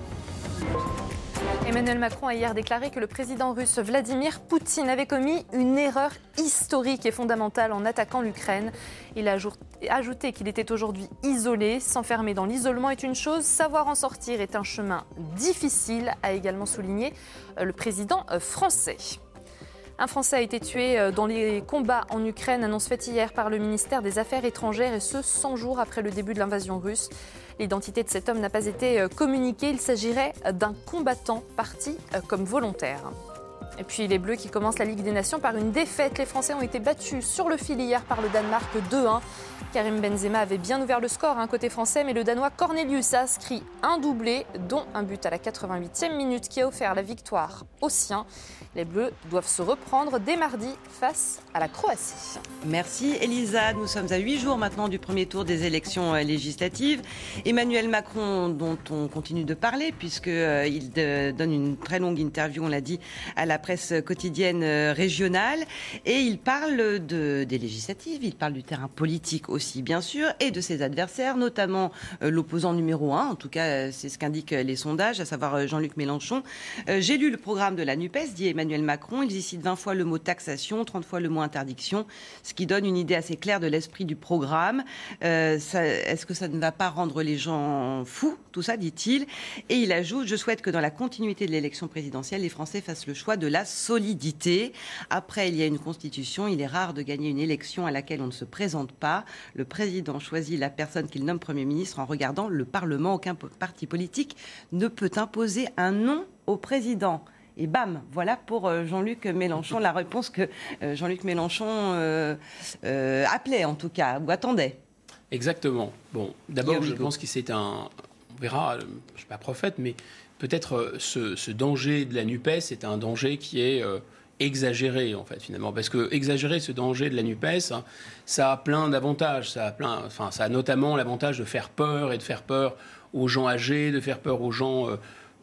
S7: Emmanuel Macron a hier déclaré que le président russe Vladimir Poutine avait commis une erreur historique et fondamentale en attaquant l'Ukraine. Il a ajouté qu'il était aujourd'hui isolé. S'enfermer dans l'isolement est une chose, savoir en sortir est un chemin difficile, a également souligné le président français. Un Français a été tué dans les combats en Ukraine, annonce faite hier par le ministère des Affaires étrangères, et ce, cent jours après le début de l'invasion russe. L'identité de cet homme n'a pas été communiquée. Il s'agirait d'un combattant parti comme volontaire. Et puis les Bleus qui commencent la Ligue des Nations par une défaite. Les Français ont été battus sur le fil hier par le Danemark deux un. Karim Benzema avait bien ouvert le score hein, côté français, mais le Danois Cornelius a inscrit un doublé, dont un but à la quatre-vingt-huitième minute qui a offert la victoire aux siens. Les Bleus doivent se reprendre dès mardi face à la Croatie.
S2: Merci Elisa. Nous sommes à huit jours maintenant du premier tour des élections législatives. Emmanuel Macron, dont on continue de parler, puisqu'il euh, donne une très longue interview, on l'a dit, à la presse quotidienne régionale. Et il parle de, des législatives, il parle du terrain politique aussi, bien sûr, et de ses adversaires, notamment euh, l'opposant numéro un, en tout cas c'est ce qu'indiquent les sondages, à savoir Jean-Luc Mélenchon. Euh, j'ai lu le programme de la NUPES, dit Emmanuel Macron. Il y cite vingt fois le mot taxation, trente fois le mot interdiction, ce qui donne une idée assez claire de l'esprit du programme. Euh, ça, est-ce que ça ne va pas rendre les gens fous, tout ça, dit-il. Et il ajoute, je souhaite que dans la continuité de l'élection présidentielle, les Français fassent le choix de la solidité. Après, il y a une constitution, il est rare de gagner une élection à laquelle on ne se présente pas. Le président choisit la personne qu'il nomme Premier ministre en regardant le Parlement. Aucun parti politique ne peut imposer un nom au président. Et bam, voilà pour Jean-Luc Mélenchon la réponse que Jean-Luc Mélenchon euh, euh, appelait en tout cas, ou attendait.
S8: Exactement. Bon, d'abord, je pense que c'est un... On verra, je ne suis pas prophète, mais peut-être ce, ce danger de la NUPES est un danger qui est... Euh, exagéré en fait finalement, parce que exagérer ce danger de la NUPES, hein, ça a plein d'avantages, ça a plein, enfin ça a notamment l'avantage de faire peur et de faire peur aux gens âgés, de faire peur aux gens euh,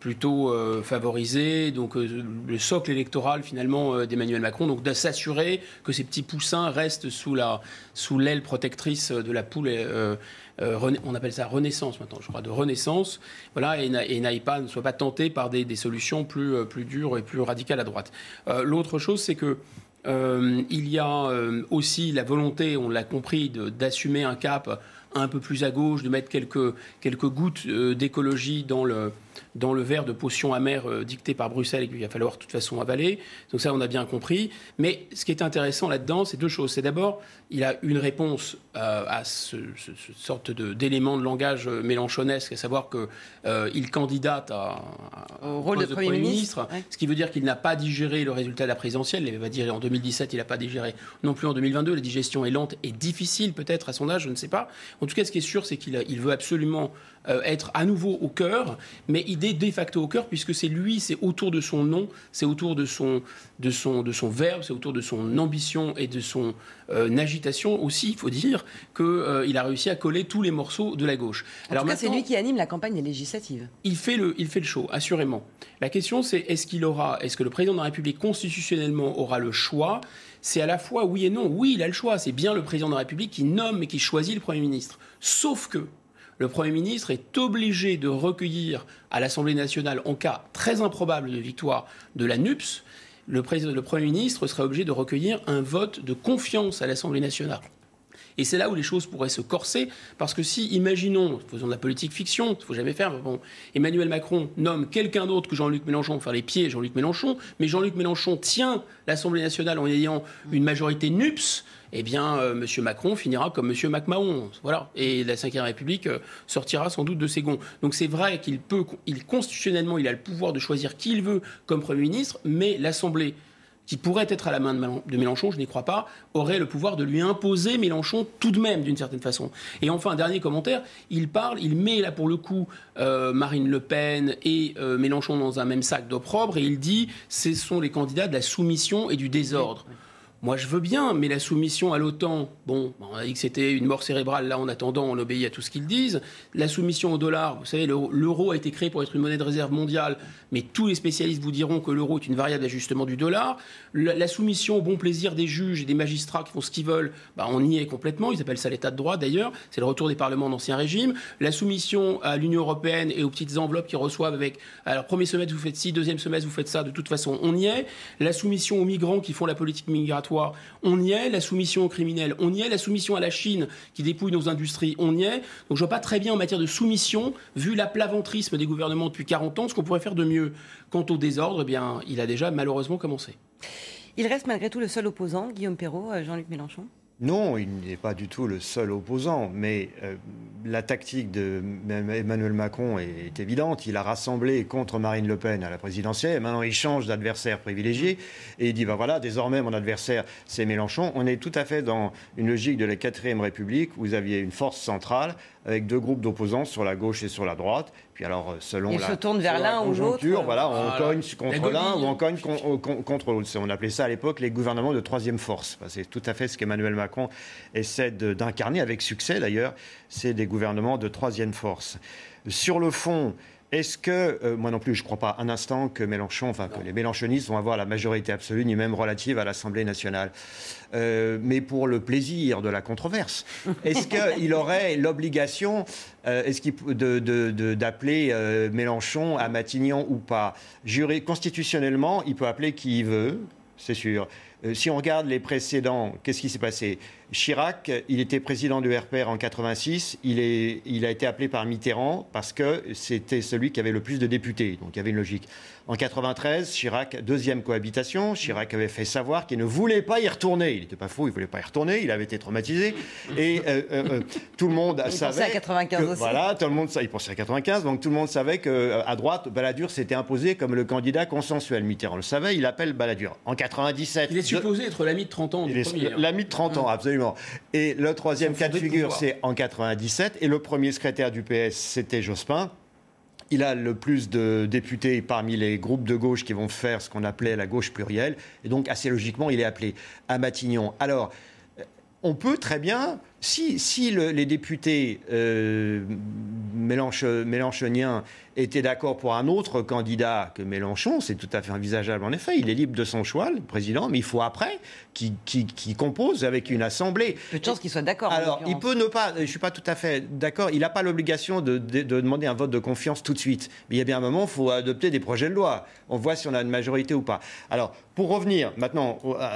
S8: plutôt euh, favorisé, donc euh, le socle électoral finalement euh, d'Emmanuel Macron, donc de s'assurer que ces petits poussins restent sous la sous l'aile protectrice de la poule. Euh, euh, rena- on appelle ça renaissance maintenant, je crois, de renaissance. Voilà, et, n'a- et n'aille pas, ne soit pas tenté par des, des solutions plus euh, plus dures et plus radicales à droite. Euh, l'autre chose, c'est que euh, il y a euh, aussi la volonté, on l'a compris, de, d'assumer un cap un peu plus à gauche, de mettre quelques, quelques gouttes euh, d'écologie dans le, dans le verre de potion amère euh, dicté par Bruxelles et qu'il va falloir de toute façon avaler. Donc ça, on a bien compris. Mais ce qui est intéressant là-dedans, c'est deux choses. C'est d'abord, il a une réponse euh, à ce, ce, ce sorte de, d'élément de langage mélenchonesque, à savoir qu'il euh, candidate à, à,
S2: au rôle de, de Premier, Premier ministre, ministre
S8: ouais. Ce qui veut dire qu'il n'a pas digéré le résultat de la présidentielle. Il va dire en deux mille dix-sept, il n'a pas digéré non plus en deux mille vingt-deux. La digestion est lente et difficile peut-être à son âge, je ne sais pas. En tout cas, ce qui est sûr, c'est qu'il a, il veut absolument euh, être à nouveau au cœur, mais il est de facto au cœur, puisque c'est lui, c'est autour de son nom, c'est autour de son, de son, de son verbe, c'est autour de son ambition et de son euh, agitation aussi, il faut dire, qu'il euh, a réussi à coller tous les morceaux de la gauche.
S2: En Alors tout cas, c'est lui qui anime la campagne des législatives.
S8: Il fait le, il fait le show, assurément. La question, c'est est-ce qu'il aura, est-ce que le président de la République constitutionnellement aura le choix ? C'est à la fois oui et non. Oui, il a le choix. C'est bien le président de la République qui nomme et qui choisit le Premier ministre. Sauf que le Premier ministre est obligé de recueillir à l'Assemblée nationale, en cas très improbable de victoire de la N U P S, le, président, le Premier ministre sera obligé de recueillir un vote de confiance à l'Assemblée nationale. Et c'est là où les choses pourraient se corser, parce que si, imaginons, faisons de la politique fiction, il ne faut jamais faire, bon, Emmanuel Macron nomme quelqu'un d'autre que Jean-Luc Mélenchon pour faire les pieds Jean-Luc Mélenchon, mais Jean-Luc Mélenchon tient l'Assemblée nationale en ayant une majorité N U P S, eh bien, euh, M. Macron finira comme M. McMahon. Voilà. Et la cinquième République euh, sortira sans doute de ses gonds. Donc c'est vrai qu'il peut, il, constitutionnellement, il a le pouvoir de choisir qui il veut comme Premier ministre, mais l'Assemblée, qui pourrait être à la main de Mélenchon, je n'y crois pas, aurait le pouvoir de lui imposer Mélenchon tout de même, d'une certaine façon. Et enfin, un dernier commentaire, il parle, il met là pour le coup euh, Marine Le Pen et euh, Mélenchon dans un même sac d'opprobre, et il dit ce sont les candidats de la soumission et du désordre. Oui, oui. Moi, je veux bien, mais la soumission à l'OTAN, bon, on a dit que c'était une mort cérébrale. Là, en attendant, on obéit à tout ce qu'ils disent. La soumission au dollar, vous savez, l'euro a été créé pour être une monnaie de réserve mondiale, mais tous les spécialistes vous diront que l'euro est une variable d'ajustement du dollar. La, la soumission au bon plaisir des juges et des magistrats qui font ce qu'ils veulent, bah, on y est complètement. Ils appellent ça l'état de droit, d'ailleurs. C'est le retour des parlements d'Ancien Régime. La soumission à l'Union européenne et aux petites enveloppes qu'ils reçoivent avec, alors, premier semestre, vous faites ci, deuxième semestre, vous faites ça. De toute façon, on y est. La soumission aux migrants qui font la politique migratoire, on y est. La soumission aux criminels, on y est. La soumission à la Chine qui dépouille nos industries, on y est. Donc je vois pas très bien en matière de soumission, vu l'aplaventrisme des gouvernements depuis quarante ans, ce qu'on pourrait faire de mieux. Quant au désordre, eh bien, il a déjà malheureusement commencé.
S2: Il reste malgré tout le seul opposant, Guillaume Perrault, Jean-Luc Mélenchon ?
S9: Non, il n'est pas du tout le seul opposant, mais euh, la tactique d'Emmanuel Macron est, est évidente. Il a rassemblé contre Marine Le Pen à la présidentielle, et maintenant il change d'adversaire privilégié, et il dit, ben voilà, désormais mon adversaire c'est Mélenchon. On est tout à fait dans une logique de la quatrième République, où vous aviez une force centrale, avec deux groupes d'opposants sur la gauche et sur la droite. Puis alors, selon
S2: il
S9: la,
S2: se tourne vers l'un ou l'autre.
S9: Voilà, on
S8: ah,
S9: cogne contre l'un ou on cogne con, con, contre l'autre. On appelait ça à l'époque les gouvernements de troisième force. C'est tout à fait ce qu'Emmanuel Macron essaie de, d'incarner, avec succès d'ailleurs. C'est des gouvernements de troisième force. Sur le fond, est-ce que, euh, moi non plus, je ne crois pas un instant que Mélenchon, enfin que les mélenchonistes vont avoir la majorité absolue, ni même relative à l'Assemblée nationale. Euh, mais pour le plaisir de la controverse, est-ce qu'il aurait l'obligation euh, est-ce qu'il, de, de, de, d'appeler euh, Mélenchon à Matignon ou pas ? Juré, constitutionnellement, il peut appeler qui il veut, c'est sûr. Euh, si on regarde les précédents, qu'est-ce qui s'est passé ? Chirac, il était président du R P R en quatre-vingt-six, il, est, il a été appelé par Mitterrand parce que c'était celui qui avait le plus de députés, donc il y avait une logique. En quatre-vingt-treize, Chirac, deuxième cohabitation, Chirac avait fait savoir qu'il ne voulait pas y retourner. Il n'était pas fou, il ne voulait pas y retourner, il avait été traumatisé. Et euh, euh, tout le monde
S2: il
S9: savait...
S2: Il pensait à quatre-vingt-quinze
S9: que,
S2: aussi.
S9: Voilà, tout le monde, il pensait à quatre-vingt-quinze, donc tout le monde savait qu'à droite, Balladur s'était imposé comme le candidat consensuel. Mitterrand le savait, il appelle Balladur. En quatre-vingt-dix-sept...
S8: Il est supposé de... être l'ami de trente ans.
S9: Il
S8: du
S9: est
S8: premier,
S9: l'ami de trente ans, absolument. Et le troisième cas de figure, c'est en quatre-vingt-dix-sept. Et le premier secrétaire du P S, c'était Jospin. Il a le plus de députés parmi les groupes de gauche qui vont faire ce qu'on appelait la gauche plurielle. Et donc, assez logiquement, il est appelé à Matignon. Alors, on peut très bien Si, si le, les députés euh, Mélench, mélenchoniens étaient d'accord pour un autre candidat que Mélenchon, c'est tout à fait envisageable en effet. Il est libre de son choix, le président, mais il faut après qu'il, qu'il, qu'il compose avec une assemblée.
S2: Peu de chance qu'il soit d'accord.
S9: Alors, il peut ne pas, je ne suis pas tout à fait d'accord, il n'a pas l'obligation de, de, de demander un vote de confiance tout de suite. Mais il y a bien un moment, il faut adopter des projets de loi. On voit si on a une majorité ou pas. Alors, pour revenir maintenant,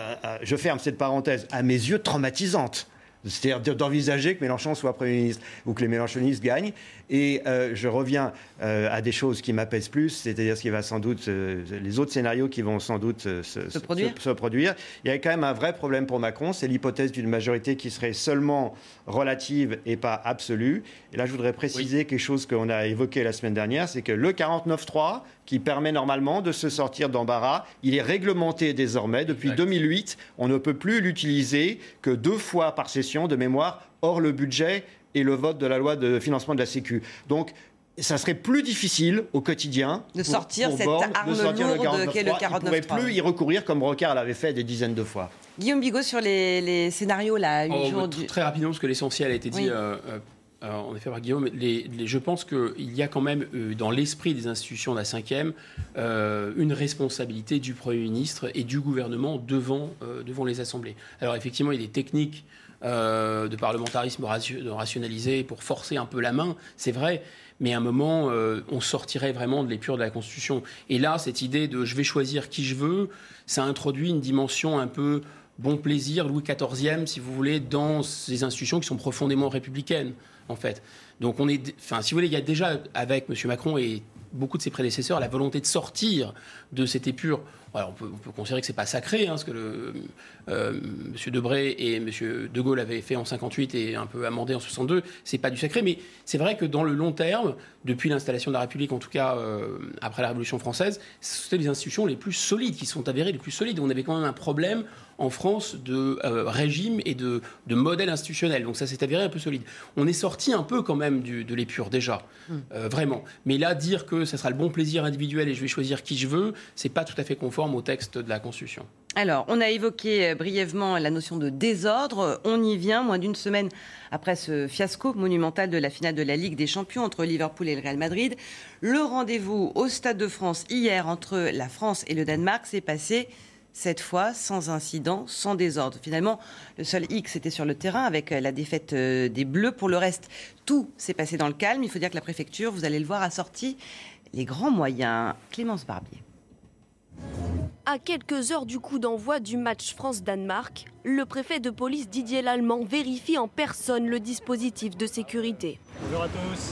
S9: je ferme cette parenthèse, à mes yeux traumatisante. C'est-à-dire d'envisager que Mélenchon soit Premier ministre ou que les mélenchonistes gagnent. Et euh, je reviens euh, à des choses qui m'apaisent plus, c'est-à-dire ce qui va sans doute, euh, les autres scénarios qui vont sans doute euh, se,
S2: se, produire.
S9: Se, se produire. Il y a quand même un vrai problème pour Macron, c'est l'hypothèse d'une majorité qui serait seulement relative et pas absolue. Et là, je voudrais préciser oui. quelque chose qu'on a évoqué la semaine dernière, c'est que le quarante-neuf trois, qui permet normalement de se sortir d'embarras, il est réglementé désormais. Depuis exact. deux mille huit, on ne peut plus l'utiliser que deux fois par session de mémoire, hors le budget et le vote de la loi de financement de la Sécu. Donc, ça serait plus difficile au quotidien
S2: de pour, sortir
S9: pour
S2: cette
S9: Borne,
S2: arme
S9: de sortir
S2: lourde qu'est le quarante-neuf trois.
S9: Il ne pourrait plus y recourir comme Rocard l'avait fait des dizaines de fois.
S2: Guillaume Bigot, sur les, les scénarios, là,
S8: oh,
S2: jours
S8: très,
S2: du...
S8: très rapidement, parce que l'essentiel a été dit... Oui. Euh, euh, en effet, par Guillaume, les, les, je pense qu'il y a quand même, euh, dans l'esprit des institutions de la cinquième, euh, une responsabilité du Premier ministre et du gouvernement devant, euh, devant les assemblées. Alors, effectivement, il y a des techniques euh, de parlementarisme rationalisé pour forcer un peu la main, c'est vrai, mais à un moment, euh, on sortirait vraiment de l'épure de la Constitution. Et là, cette idée de « je vais choisir qui je veux », ça introduit une dimension un peu... bon plaisir, Louis quatorzième, si vous voulez, dans ces institutions qui sont profondément républicaines, en fait. Donc, on est, enfin, si vous voulez, il y a déjà, avec M. Macron et beaucoup de ses prédécesseurs, la volonté de sortir de cette épure. Alors, on, peut, on peut considérer que ce n'est pas sacré, hein, ce que le, euh, M. Debré et M. De Gaulle avaient fait en cinquante-huit et un peu amendé en soixante-deux. Ce n'est pas du sacré, mais c'est vrai que dans le long terme, depuis l'installation de la République, en tout cas euh, après la Révolution française, c'était les institutions les plus solides, qui sont avérées les plus solides. On avait quand même un problème en France de euh, régime et de, de modèle institutionnel. Donc ça s'est avéré un peu solide. On est sorti un peu quand même du, de l'épure déjà, mmh. euh, vraiment. Mais là, dire que ça sera le bon plaisir individuel et je vais choisir qui je veux, c'est pas tout à fait conforme au texte de la Constitution.
S2: Alors, on a évoqué brièvement la notion de désordre. On y vient, moins d'une semaine après ce fiasco monumental de la finale de la Ligue des Champions entre Liverpool et le Real Madrid. Le rendez-vous au Stade de France hier entre la France et le Danemark s'est passé cette fois sans incident, sans désordre. Finalement, le seul X était sur le terrain avec la défaite des Bleus. Pour le reste, tout s'est passé dans le calme. Il faut dire que la préfecture, vous allez le voir, a sorti les grands moyens. Clémence Barbier.
S10: À quelques heures du coup d'envoi du match France-Danemark, le préfet de police Didier Lallemand vérifie en personne le dispositif de sécurité.
S11: Bonjour à tous.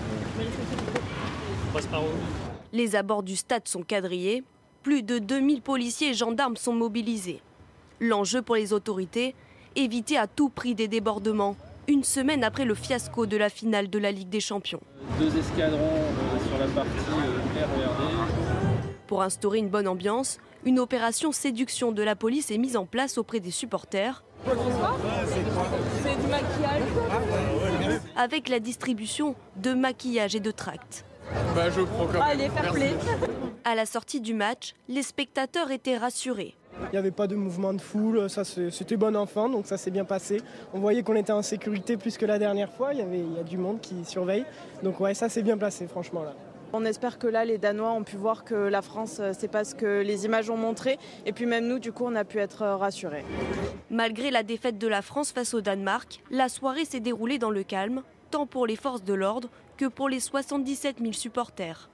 S11: On passe par où ?
S10: Les abords du stade sont quadrillés. Plus de deux mille policiers et gendarmes sont mobilisés. L'enjeu pour les autorités, éviter à tout prix des débordements, une semaine après le fiasco de la finale de la Ligue des Champions.
S11: Deux escadrons euh, sur la partie euh, R E R D.
S10: Pour instaurer une bonne ambiance, une opération séduction de la police est mise en place auprès des supporters.
S12: C'est du maquillage.
S10: Avec la distribution de maquillage et de tracts.
S11: Bah, je prends comme
S12: Allez, fair play.
S10: À la sortie du match, les spectateurs étaient rassurés.
S13: Il n'y avait pas de mouvement de foule, ça c'était bon enfant, donc ça s'est bien passé. On voyait qu'on était en sécurité plus que la dernière fois, il y avait, il y a du monde qui surveille. Donc ouais, ça s'est bien passé franchement là.
S12: On espère que là, les Danois ont pu voir que la France, c'est pas ce que les images ont montré. Et puis même nous, du coup, on a pu être rassurés.
S10: Malgré la défaite de la France face au Danemark, la soirée s'est déroulée dans le calme, tant pour les forces de l'ordre que pour les soixante-dix-sept mille supporters.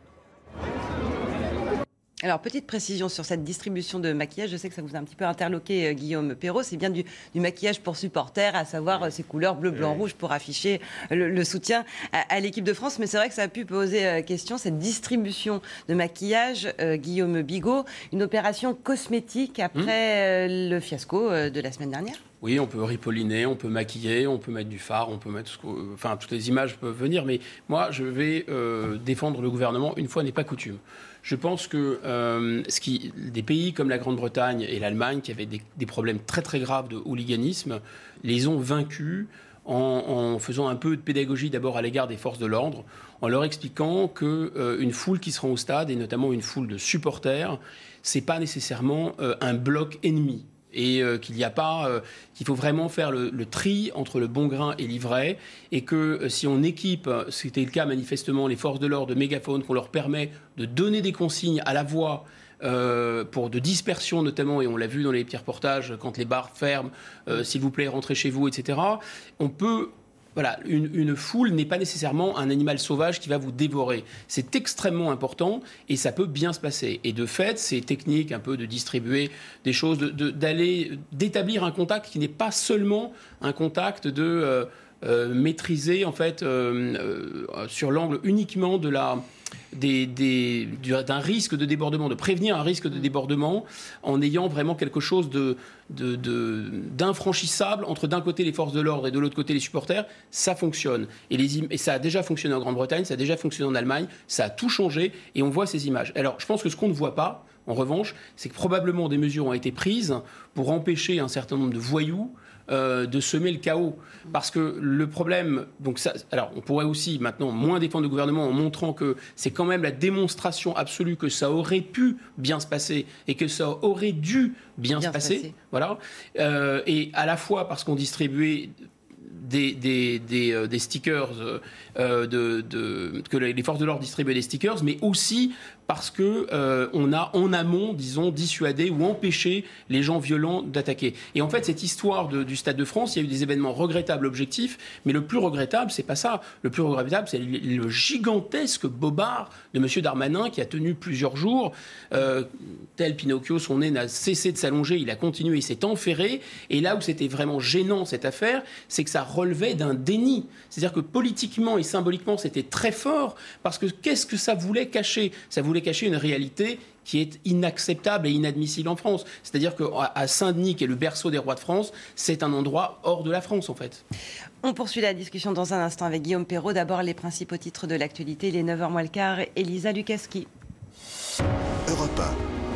S2: Alors, petite précision sur cette distribution de maquillage. Je sais que ça vous a un petit peu interloqué, euh, Guillaume Perrault. C'est bien du, du maquillage pour supporters, à savoir euh, ces couleurs bleu, blanc, rouge pour afficher le, le soutien à, à l'équipe de France. Mais c'est vrai que ça a pu poser euh, question, cette distribution de maquillage, euh, Guillaume Bigot, une opération cosmétique après mmh. euh, le fiasco euh, de la semaine dernière.
S8: Oui, on peut ripolliner, on peut maquiller, on peut mettre du fard, on peut mettre... Ce que, enfin, toutes les images peuvent venir. Mais moi, je vais euh, défendre le gouvernement. Une fois n'est pas coutume. Je pense que euh, ce qui, des pays comme la Grande-Bretagne et l'Allemagne, qui avaient des, des problèmes très très graves de hooliganisme, les ont vaincus en, en faisant un peu de pédagogie d'abord à l'égard des forces de l'ordre, en leur expliquant qu'une euh, foule qui se rend au stade, et notamment une foule de supporters, c'est pas nécessairement euh, un bloc ennemi. et euh, qu'il n'y a pas, euh, qu'il faut vraiment faire le, le tri entre le bon grain et l'ivraie, et que euh, si on équipe, c'était le cas manifestement, les forces de l'ordre de mégaphones, qu'on leur permet de donner des consignes à la voix, euh, pour de dispersion notamment, et on l'a vu dans les petits reportages, quand les bars ferment, euh, s'il vous plaît, rentrez chez vous, et cetera, on peut... Voilà, une, une foule n'est pas nécessairement un animal sauvage qui va vous dévorer. C'est extrêmement important et ça peut bien se passer. Et de fait, ces techniques un peu de distribuer des choses, de, de, d'aller, d'établir un contact qui n'est pas seulement un contact de euh, euh, maîtriser en fait euh, euh, sur l'angle uniquement de la... Des, des, d'un risque de débordement, de prévenir un risque de débordement en ayant vraiment quelque chose de, de, de, d'infranchissable entre d'un côté les forces de l'ordre et de l'autre côté les supporters, ça fonctionne. Et, les, et ça a déjà fonctionné en Grande-Bretagne, ça a déjà fonctionné en Allemagne, ça a tout changé et on voit ces images. Alors je pense que ce qu'on ne voit pas, en revanche, c'est que probablement des mesures ont été prises pour empêcher un certain nombre de voyous Euh, de semer le chaos. Parce que le problème... Donc ça, alors, on pourrait aussi maintenant moins défendre le gouvernement en montrant que c'est quand même la démonstration absolue que ça aurait pu bien se passer et que ça aurait dû bien, bien se passer. passer. Voilà. Euh, et à la fois parce qu'on distribuait des, des, des, euh, des stickers, euh, de, de, que les forces de l'ordre distribuaient des stickers, mais aussi parce qu'on euh, a en amont, disons, dissuadé ou empêché les gens violents d'attaquer. Et en fait, cette histoire de, du Stade de France, il y a eu des événements regrettables objectifs, mais le plus regrettable, c'est pas ça. Le plus regrettable, c'est le, le gigantesque bobard de M. Darmanin qui a tenu plusieurs jours. Euh, tel Pinocchio, son nez n'a cessé de s'allonger, il a continué, il s'est enferré. Et là où c'était vraiment gênant, cette affaire, c'est que ça relevait d'un déni. C'est-à-dire que politiquement et symboliquement, c'était très fort, parce que qu'est-ce que ça voulait cacher ? Ça voulait cacher une réalité qui est inacceptable et inadmissible en France. C'est-à-dire qu'à Saint-Denis, qui est le berceau des rois de France, c'est un endroit hors de la France, en fait.
S2: On poursuit la discussion dans un instant avec Guillaume Perrault. D'abord, les principaux titres de l'actualité. Il est neuf heures moins le quart. Elisa Lukaski.
S3: Europe un.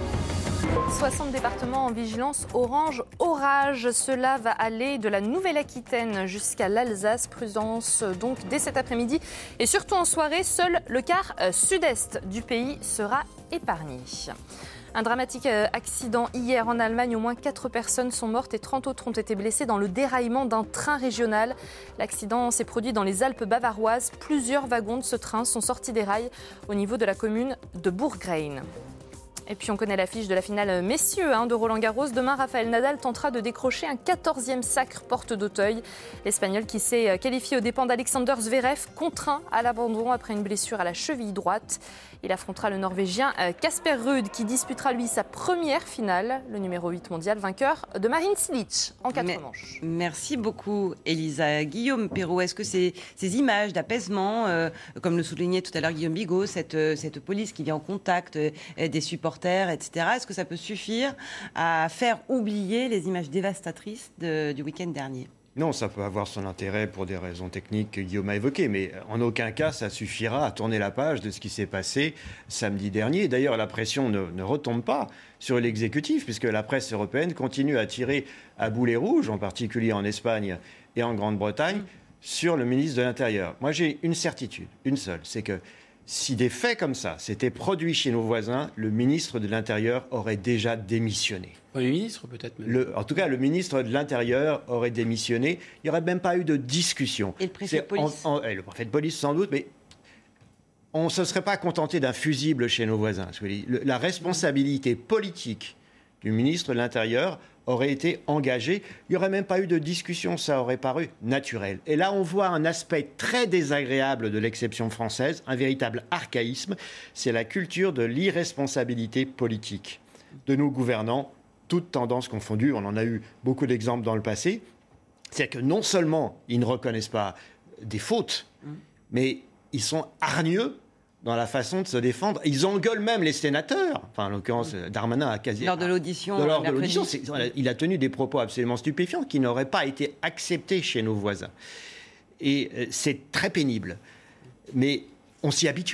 S7: soixante départements en vigilance orange orage. Cela va aller de la Nouvelle-Aquitaine jusqu'à l'Alsace. Prudence donc dès cet après-midi. Et surtout en soirée, seul le quart sud-est du pays sera épargné. Un dramatique accident hier en Allemagne. Au moins quatre personnes sont mortes et trente autres ont été blessées dans le déraillement d'un train régional. L'accident s'est produit dans les Alpes bavaroises. Plusieurs wagons de ce train sont sortis des rails au niveau de la commune de Burgrain. Et puis on connaît l'affiche de la finale messieurs hein, de Roland-Garros. Demain, Rafael Nadal tentera de décrocher un quatorzième sacre porte d'Auteuil. L'Espagnol qui s'est qualifié aux dépens d'Alexander Zverev, contraint à l'abandon après une blessure à la cheville droite. Il affrontera le Norvégien Casper Ruud qui disputera lui sa première finale, le numéro huit mondial, vainqueur de Marin Cilic en quatre Mais, manches.
S2: Merci beaucoup Elisa. Guillaume Perrault, est-ce que ces, ces images d'apaisement, euh, comme le soulignait tout à l'heure Guillaume Bigot, cette, cette police qui vient en contact euh, des supporters, et cetera, est-ce que ça peut suffire à faire oublier les images dévastatrices de, du week-end dernier ?
S9: Non, ça peut avoir son intérêt pour des raisons techniques que Guillaume a évoquées, mais en aucun cas ça suffira à tourner la page de ce qui s'est passé samedi dernier. D'ailleurs, la pression ne, ne retombe pas sur l'exécutif, puisque la presse européenne continue à tirer à boulet rouge, en particulier en Espagne et en Grande-Bretagne, sur le ministre de l'Intérieur. Moi, j'ai une certitude, une seule, c'est que si des faits comme ça s'étaient produits chez nos voisins, le ministre de l'Intérieur aurait déjà démissionné.
S8: Le ministre, peut-être même.
S9: Le, en tout cas, le ministre de l'Intérieur aurait démissionné. Il n'y aurait même pas eu de discussion.
S2: Et le préfet de police
S9: en, en, Le préfet de police, sans doute, mais on ne se serait pas contenté d'un fusible chez nos voisins. Le, la responsabilité politique du ministre de l'Intérieur aurait été engagée. Il n'y aurait même pas eu de discussion, ça aurait paru naturel. Et là, on voit un aspect très désagréable de l'exception française, un véritable archaïsme, c'est la culture de l'irresponsabilité politique de nos gouvernants, toutes tendances confondues. On en a eu beaucoup d'exemples dans le passé. C'est-à-dire que non seulement ils ne reconnaissent pas des fautes, mmh. mais ils sont hargneux dans la façon de se défendre. Ils engueulent même les sénateurs. Enfin, en l'occurrence, Darmanin a quasi...
S2: Lors de l'audition.
S9: Lors de l'audition, c'est, il a tenu des propos absolument stupéfiants qui n'auraient pas été acceptés chez nos voisins. Et euh, c'est très pénible. Mais on s'y habitue.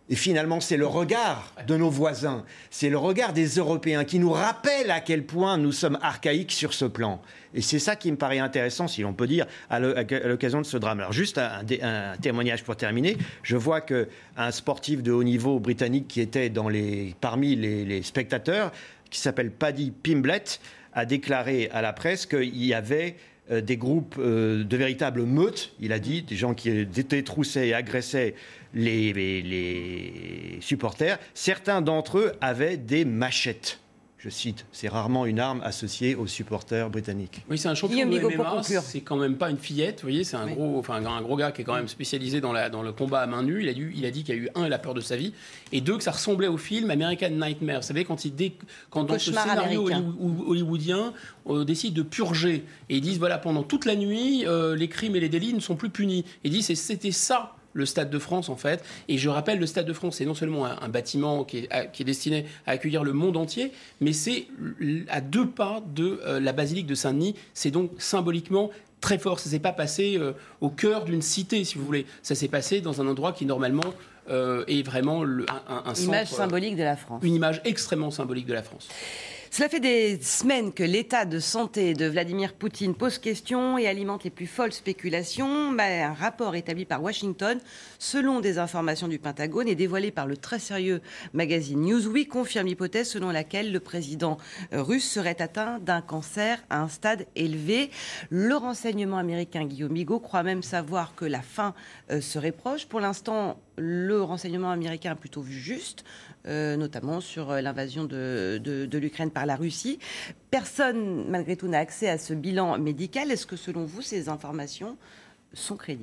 S9: Et finalement, c'est le regard de nos voisins, c'est le regard des Européens qui nous rappelle à quel point nous sommes archaïques sur ce plan. Et c'est ça qui me paraît intéressant, si l'on peut dire, à l'occasion de ce drame. Alors juste un, un témoignage pour terminer. Je vois qu'un sportif de haut niveau britannique qui était dans les, parmi les, les spectateurs, qui s'appelle Paddy Pimblett, a déclaré à la presse qu'il y avait des groupes de véritables meutes, il a dit, des gens qui détroussaient et agressaient les, les, les supporters. Certains d'entre eux avaient des machettes. Je cite, c'est rarement une arme associée aux supporters britanniques.
S8: Oui, c'est un champion de M M A, c'est quand même pas une fillette, vous voyez, c'est un, oui. gros, enfin, un gros gars qui est quand même spécialisé dans, la, dans le combat à main nue. Il a, dû, il a dit qu'il y a eu, un, la peur de sa vie, et deux, que ça ressemblait au film American Nightmare. Vous savez, quand, il dé, quand dans ce scénario américain. hollywoodien, on décide de purger, et ils disent, voilà, pendant toute la nuit, euh, les crimes et les délits ne sont plus punis. Ils disent, c'était ça, le Stade de France, en fait. Et je rappelle, le Stade de France, c'est non seulement un, un bâtiment qui est, à, qui est destiné à accueillir le monde entier, mais c'est à deux pas de euh, la basilique de Saint-Denis. C'est donc symboliquement très fort. Ça ne s'est pas passé euh, au cœur d'une cité, si vous voulez. Ça s'est passé dans un endroit qui, normalement, euh, est vraiment le, un, un centre...
S2: Image symbolique de la France.
S8: Une image extrêmement symbolique de la France.
S2: Cela fait des semaines que l'état de santé de Vladimir Poutine pose question et alimente les plus folles spéculations. Bah, un rapport établi par Washington, selon des informations du Pentagone et dévoilé par le très sérieux magazine Newsweek, confirme l'hypothèse selon laquelle le président russe serait atteint d'un cancer à un stade élevé. Le renseignement américain Guillaume Bigot croit même savoir que la fin euh, serait proche. Pour l'instant, le renseignement américain a plutôt vu juste, euh, notamment sur l'invasion de, de, de l'Ukraine par la Russie. Personne, malgré tout, n'a accès à ce bilan médical. Est-ce que, selon vous, ces informations sont crédibles ?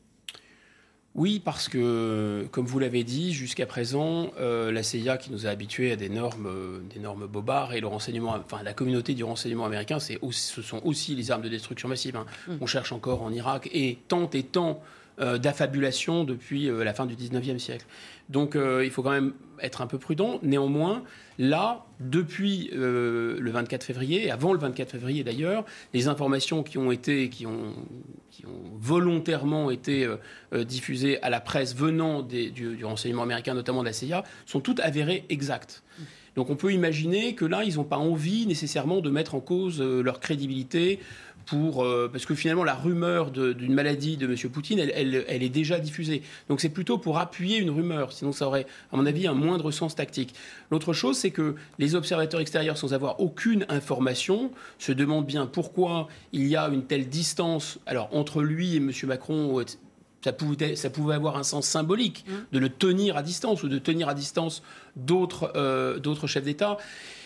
S8: Oui, parce que, comme vous l'avez dit, jusqu'à présent, euh, la C I A qui nous a habitués à des normes, euh, des normes bobards, et le renseignement, enfin la communauté du renseignement américain, c'est aussi, ce sont aussi les armes de destruction massive. Hein. Mmh. On cherche encore en Irak, et tant et tant euh, d'affabulation depuis euh, la fin du dix-neuvième siècle. Donc euh, il faut quand même être un peu prudent. Néanmoins, là, depuis euh, le vingt-quatre février, et avant le vingt-quatre février d'ailleurs, les informations qui ont été, qui ont, qui ont volontairement été euh, diffusées à la presse venant des, du, du renseignement américain, notamment de la C I A, sont toutes avérées exactes. Donc on peut imaginer que là, ils n'ont pas envie nécessairement de mettre en cause euh, leur crédibilité. Pour, euh, parce que finalement, la rumeur de, d'une maladie de M. Poutine, elle, elle, elle est déjà diffusée. Donc c'est plutôt pour appuyer une rumeur. Sinon, ça aurait, à mon avis, un moindre sens tactique. L'autre chose, c'est que les observateurs extérieurs, sans avoir aucune information, se demandent bien pourquoi il y a une telle distance alors, entre lui et M. Macron. Ça pouvait, ça pouvait avoir un sens symbolique de le tenir à distance ou de tenir à distance d'autres, euh, d'autres chefs d'État.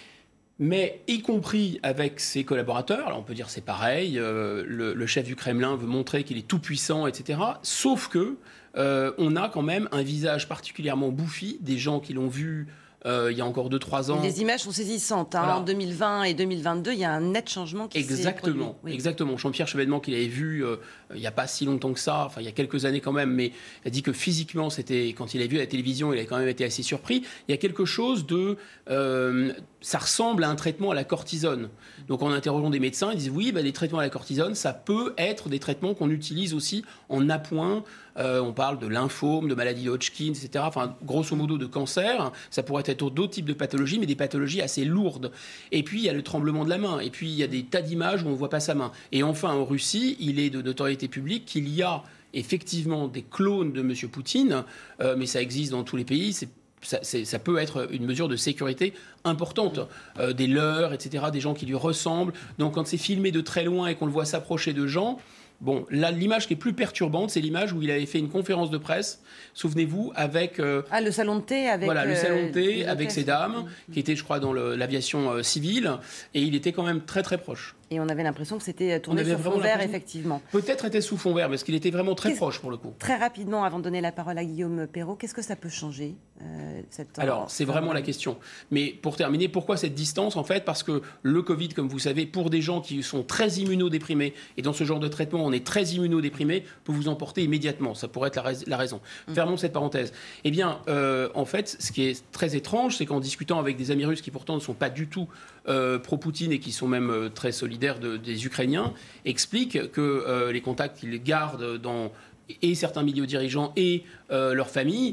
S8: Mais y compris avec ses collaborateurs, alors on peut dire c'est pareil, euh, le, le chef du Kremlin veut montrer qu'il est tout puissant, et cetera. Sauf que euh, on a quand même un visage particulièrement bouffi, des gens qui l'ont vu euh, il y a encore deux trois ans.
S2: Les images sont saisissantes. Hein. Voilà. En deux mille vingt et deux mille vingt-deux, il y a un net changement qui
S8: exactement,
S2: s'est produit. Oui.
S8: Exactement. Jean-Pierre Chevènement, qu'il avait vu euh, il n'y a pas si longtemps que ça, enfin il y a quelques années quand même, mais il a dit que physiquement, c'était, quand il a vu à la télévision, il a quand même été assez surpris. Il y a quelque chose de... Euh, ça ressemble à un traitement à la cortisone. Donc en interrogeant des médecins, ils disent oui, bah, les traitements à la cortisone, ça peut être des traitements qu'on utilise aussi en appoint. Euh, on parle de lymphome, de maladie de Hodgkin, et cetera. Enfin, grosso modo de cancer. Ça pourrait être d'autres types de pathologies, mais des pathologies assez lourdes. Et puis, il y a le tremblement de la main. Et puis, il y a des tas d'images où on ne voit pas sa main. Et enfin, en Russie, il est de notoriété publique qu'il y a effectivement des clones de M. Poutine, euh, mais ça existe dans tous les pays. C'est Ça, ça peut être une mesure de sécurité importante, euh, des leurs, et cetera, des gens qui lui ressemblent. Donc quand c'est filmé de très loin et qu'on le voit s'approcher de gens, bon, là, l'image qui est plus perturbante, c'est l'image où il avait fait une conférence de presse, souvenez-vous, avec... Euh,
S2: ah, le salon de thé avec...
S8: Voilà, le salon de thé
S2: euh,
S8: avec ces dames, mmh. qui étaient, je crois, dans le, l'aviation euh, civile, et il était quand même très, très proche.
S2: Et on avait l'impression que c'était tourné sous fond vert, effectivement.
S8: Peut-être était sous fond vert, parce qu'il était vraiment très qu'est-ce... proche, pour le coup.
S2: Très rapidement, avant de donner la parole à Guillaume Perrault, qu'est-ce que ça peut changer euh, cette...
S8: Alors, c'est vraiment la question. Mais pour terminer, pourquoi cette distance, en fait ? Parce que le Covid, comme vous savez, pour des gens qui sont très immunodéprimés, et dans ce genre de traitement, on est très immunodéprimé, peut vous emporter immédiatement. Ça pourrait être la, rais- la raison. Mmh. Fermons cette parenthèse. Eh bien, euh, en fait, ce qui est très étrange, c'est qu'en discutant avec des amis russes qui pourtant ne sont pas du tout euh, pro-Poutine et qui sont même euh, très solidaires de, des Ukrainiens, expliquent que euh, les contacts qu'ils gardent dans et certains milieux dirigeants et euh, leurs familles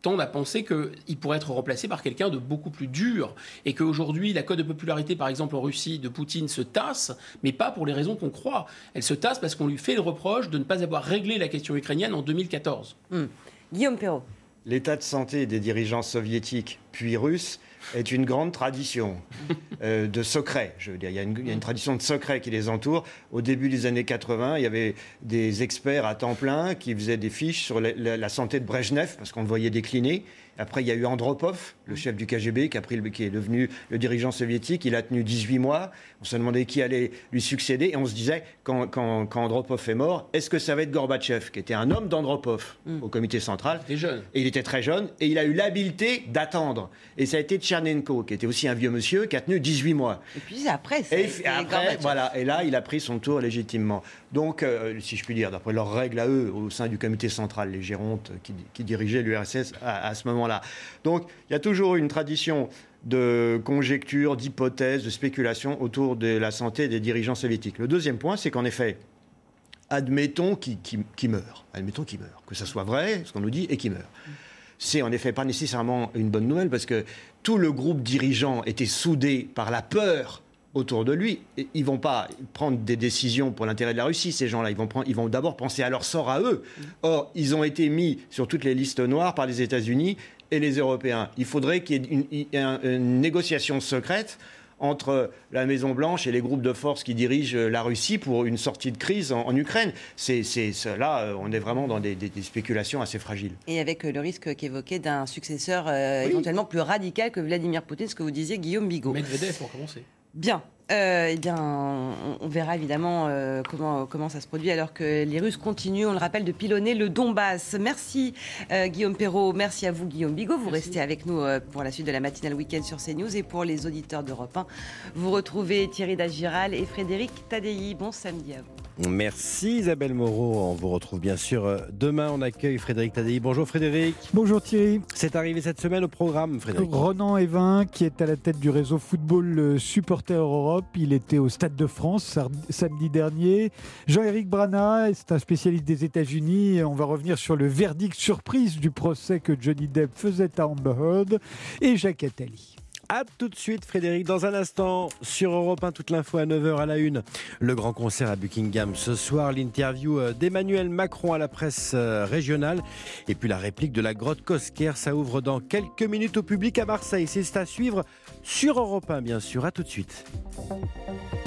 S8: tendent à penser qu'il pourrait être remplacé par quelqu'un de beaucoup plus dur et qu'aujourd'hui, la cote de popularité, par exemple en Russie, de Poutine se tasse, mais pas pour les raisons qu'on croit. Elle se tasse parce qu'on lui fait le reproche de ne pas avoir réglé la question ukrainienne en deux mille quatorze.
S2: Mmh. Guillaume Perrault.
S9: L'état de santé des dirigeants soviétiques puis russes est une grande tradition euh, de secret. Je veux dire, il y a une, il y a une tradition de secret qui les entoure. Au début des années quatre-vingts, il y avait des experts à temps plein qui faisaient des fiches sur la, la, la santé de Brejnev parce qu'on le voyait décliner. Après, il y a eu Andropov, le chef du K G B, qui, a pris le, qui est devenu le dirigeant soviétique. Il a tenu dix-huit mois. On se demandait qui allait lui succéder. Et on se disait, quand, quand, quand Andropov est mort, est-ce que ça va être Gorbatchev, qui était un homme d'Andropov mm. au comité central.
S8: Il était jeune.
S9: Et il était très jeune. Et il a eu l'habileté d'attendre. Et ça a été Tchernenko, qui était aussi un vieux monsieur, qui a tenu dix-huit mois.
S2: Et puis après, ça a
S9: et
S2: été
S9: après, voilà. Et là, il a pris son tour légitimement. Donc, euh, si je puis dire, d'après leurs règles à eux, au sein du comité central, les gérontes qui, qui dirigeaient l'U R S S à, à ce moment-là. Donc, il y a toujours une tradition de conjectures, d'hypothèses, de spéculations autour de la santé des dirigeants soviétiques. Le deuxième point, c'est qu'en effet, admettons qu'ils qui, qui meurent. Admettons qu'ils meurent. Que ça soit vrai, ce qu'on nous dit, et qu'ils meurent. C'est en effet pas nécessairement une bonne nouvelle parce que tout le groupe dirigeant était soudé par la peur autour de lui. Ils ne vont pas prendre des décisions pour l'intérêt de la Russie, ces gens-là. Ils vont, prendre, ils vont d'abord penser à leur sort à eux. Or, ils ont été mis sur toutes les listes noires par les États-Unis et les Européens. Il faudrait qu'il y ait une, une, une négociation secrète entre la Maison-Blanche et les groupes de force qui dirigent la Russie pour une sortie de crise en, en Ukraine. C'est, c'est, là, on est vraiment dans des, des, des spéculations assez fragiles.
S2: Et avec le risque qu'évoquait d'un successeur euh, oui. éventuellement plus radical que Vladimir Poutine, ce que vous disiez, Guillaume Bigot.
S8: Medvedev, pour commencer.
S2: Bien. Euh, eh bien, on, on verra évidemment euh, comment, comment ça se produit alors que les Russes continuent, on le rappelle, de pilonner le Donbass. Merci euh, Guillaume Perrault, merci à vous Guillaume Bigot. Vous merci. Restez avec nous euh, pour la suite de la matinale week-end sur CNews et pour les auditeurs d'Europe un. Vous retrouvez Thierry Dagiral et Frédéric Tadei. Bon samedi à vous.
S1: Merci Isabelle Moreau. On vous retrouve bien sûr demain. On accueille Frédéric Tadei. Bonjour Frédéric.
S14: Bonjour Thierry.
S1: C'est arrivé cette semaine au programme, Frédéric.
S14: Ronan Evin, qui est à la tête du réseau Football Supporter Europe. Il était au Stade de France samedi dernier. Jean-Éric Brana, c'est un spécialiste des États-Unis. On va revenir sur le verdict surprise du procès que Johnny Depp faisait à Amber Heard. Et Jacques Attali.
S1: A tout de suite Frédéric, dans un instant sur Europe un, toute l'info à neuf heures à la une. Le grand concert à Buckingham ce soir, l'interview d'Emmanuel Macron à la presse régionale et puis la réplique de la grotte Cosquer, ça ouvre dans quelques minutes au public à Marseille. C'est à suivre sur Europe un bien sûr, à tout de suite.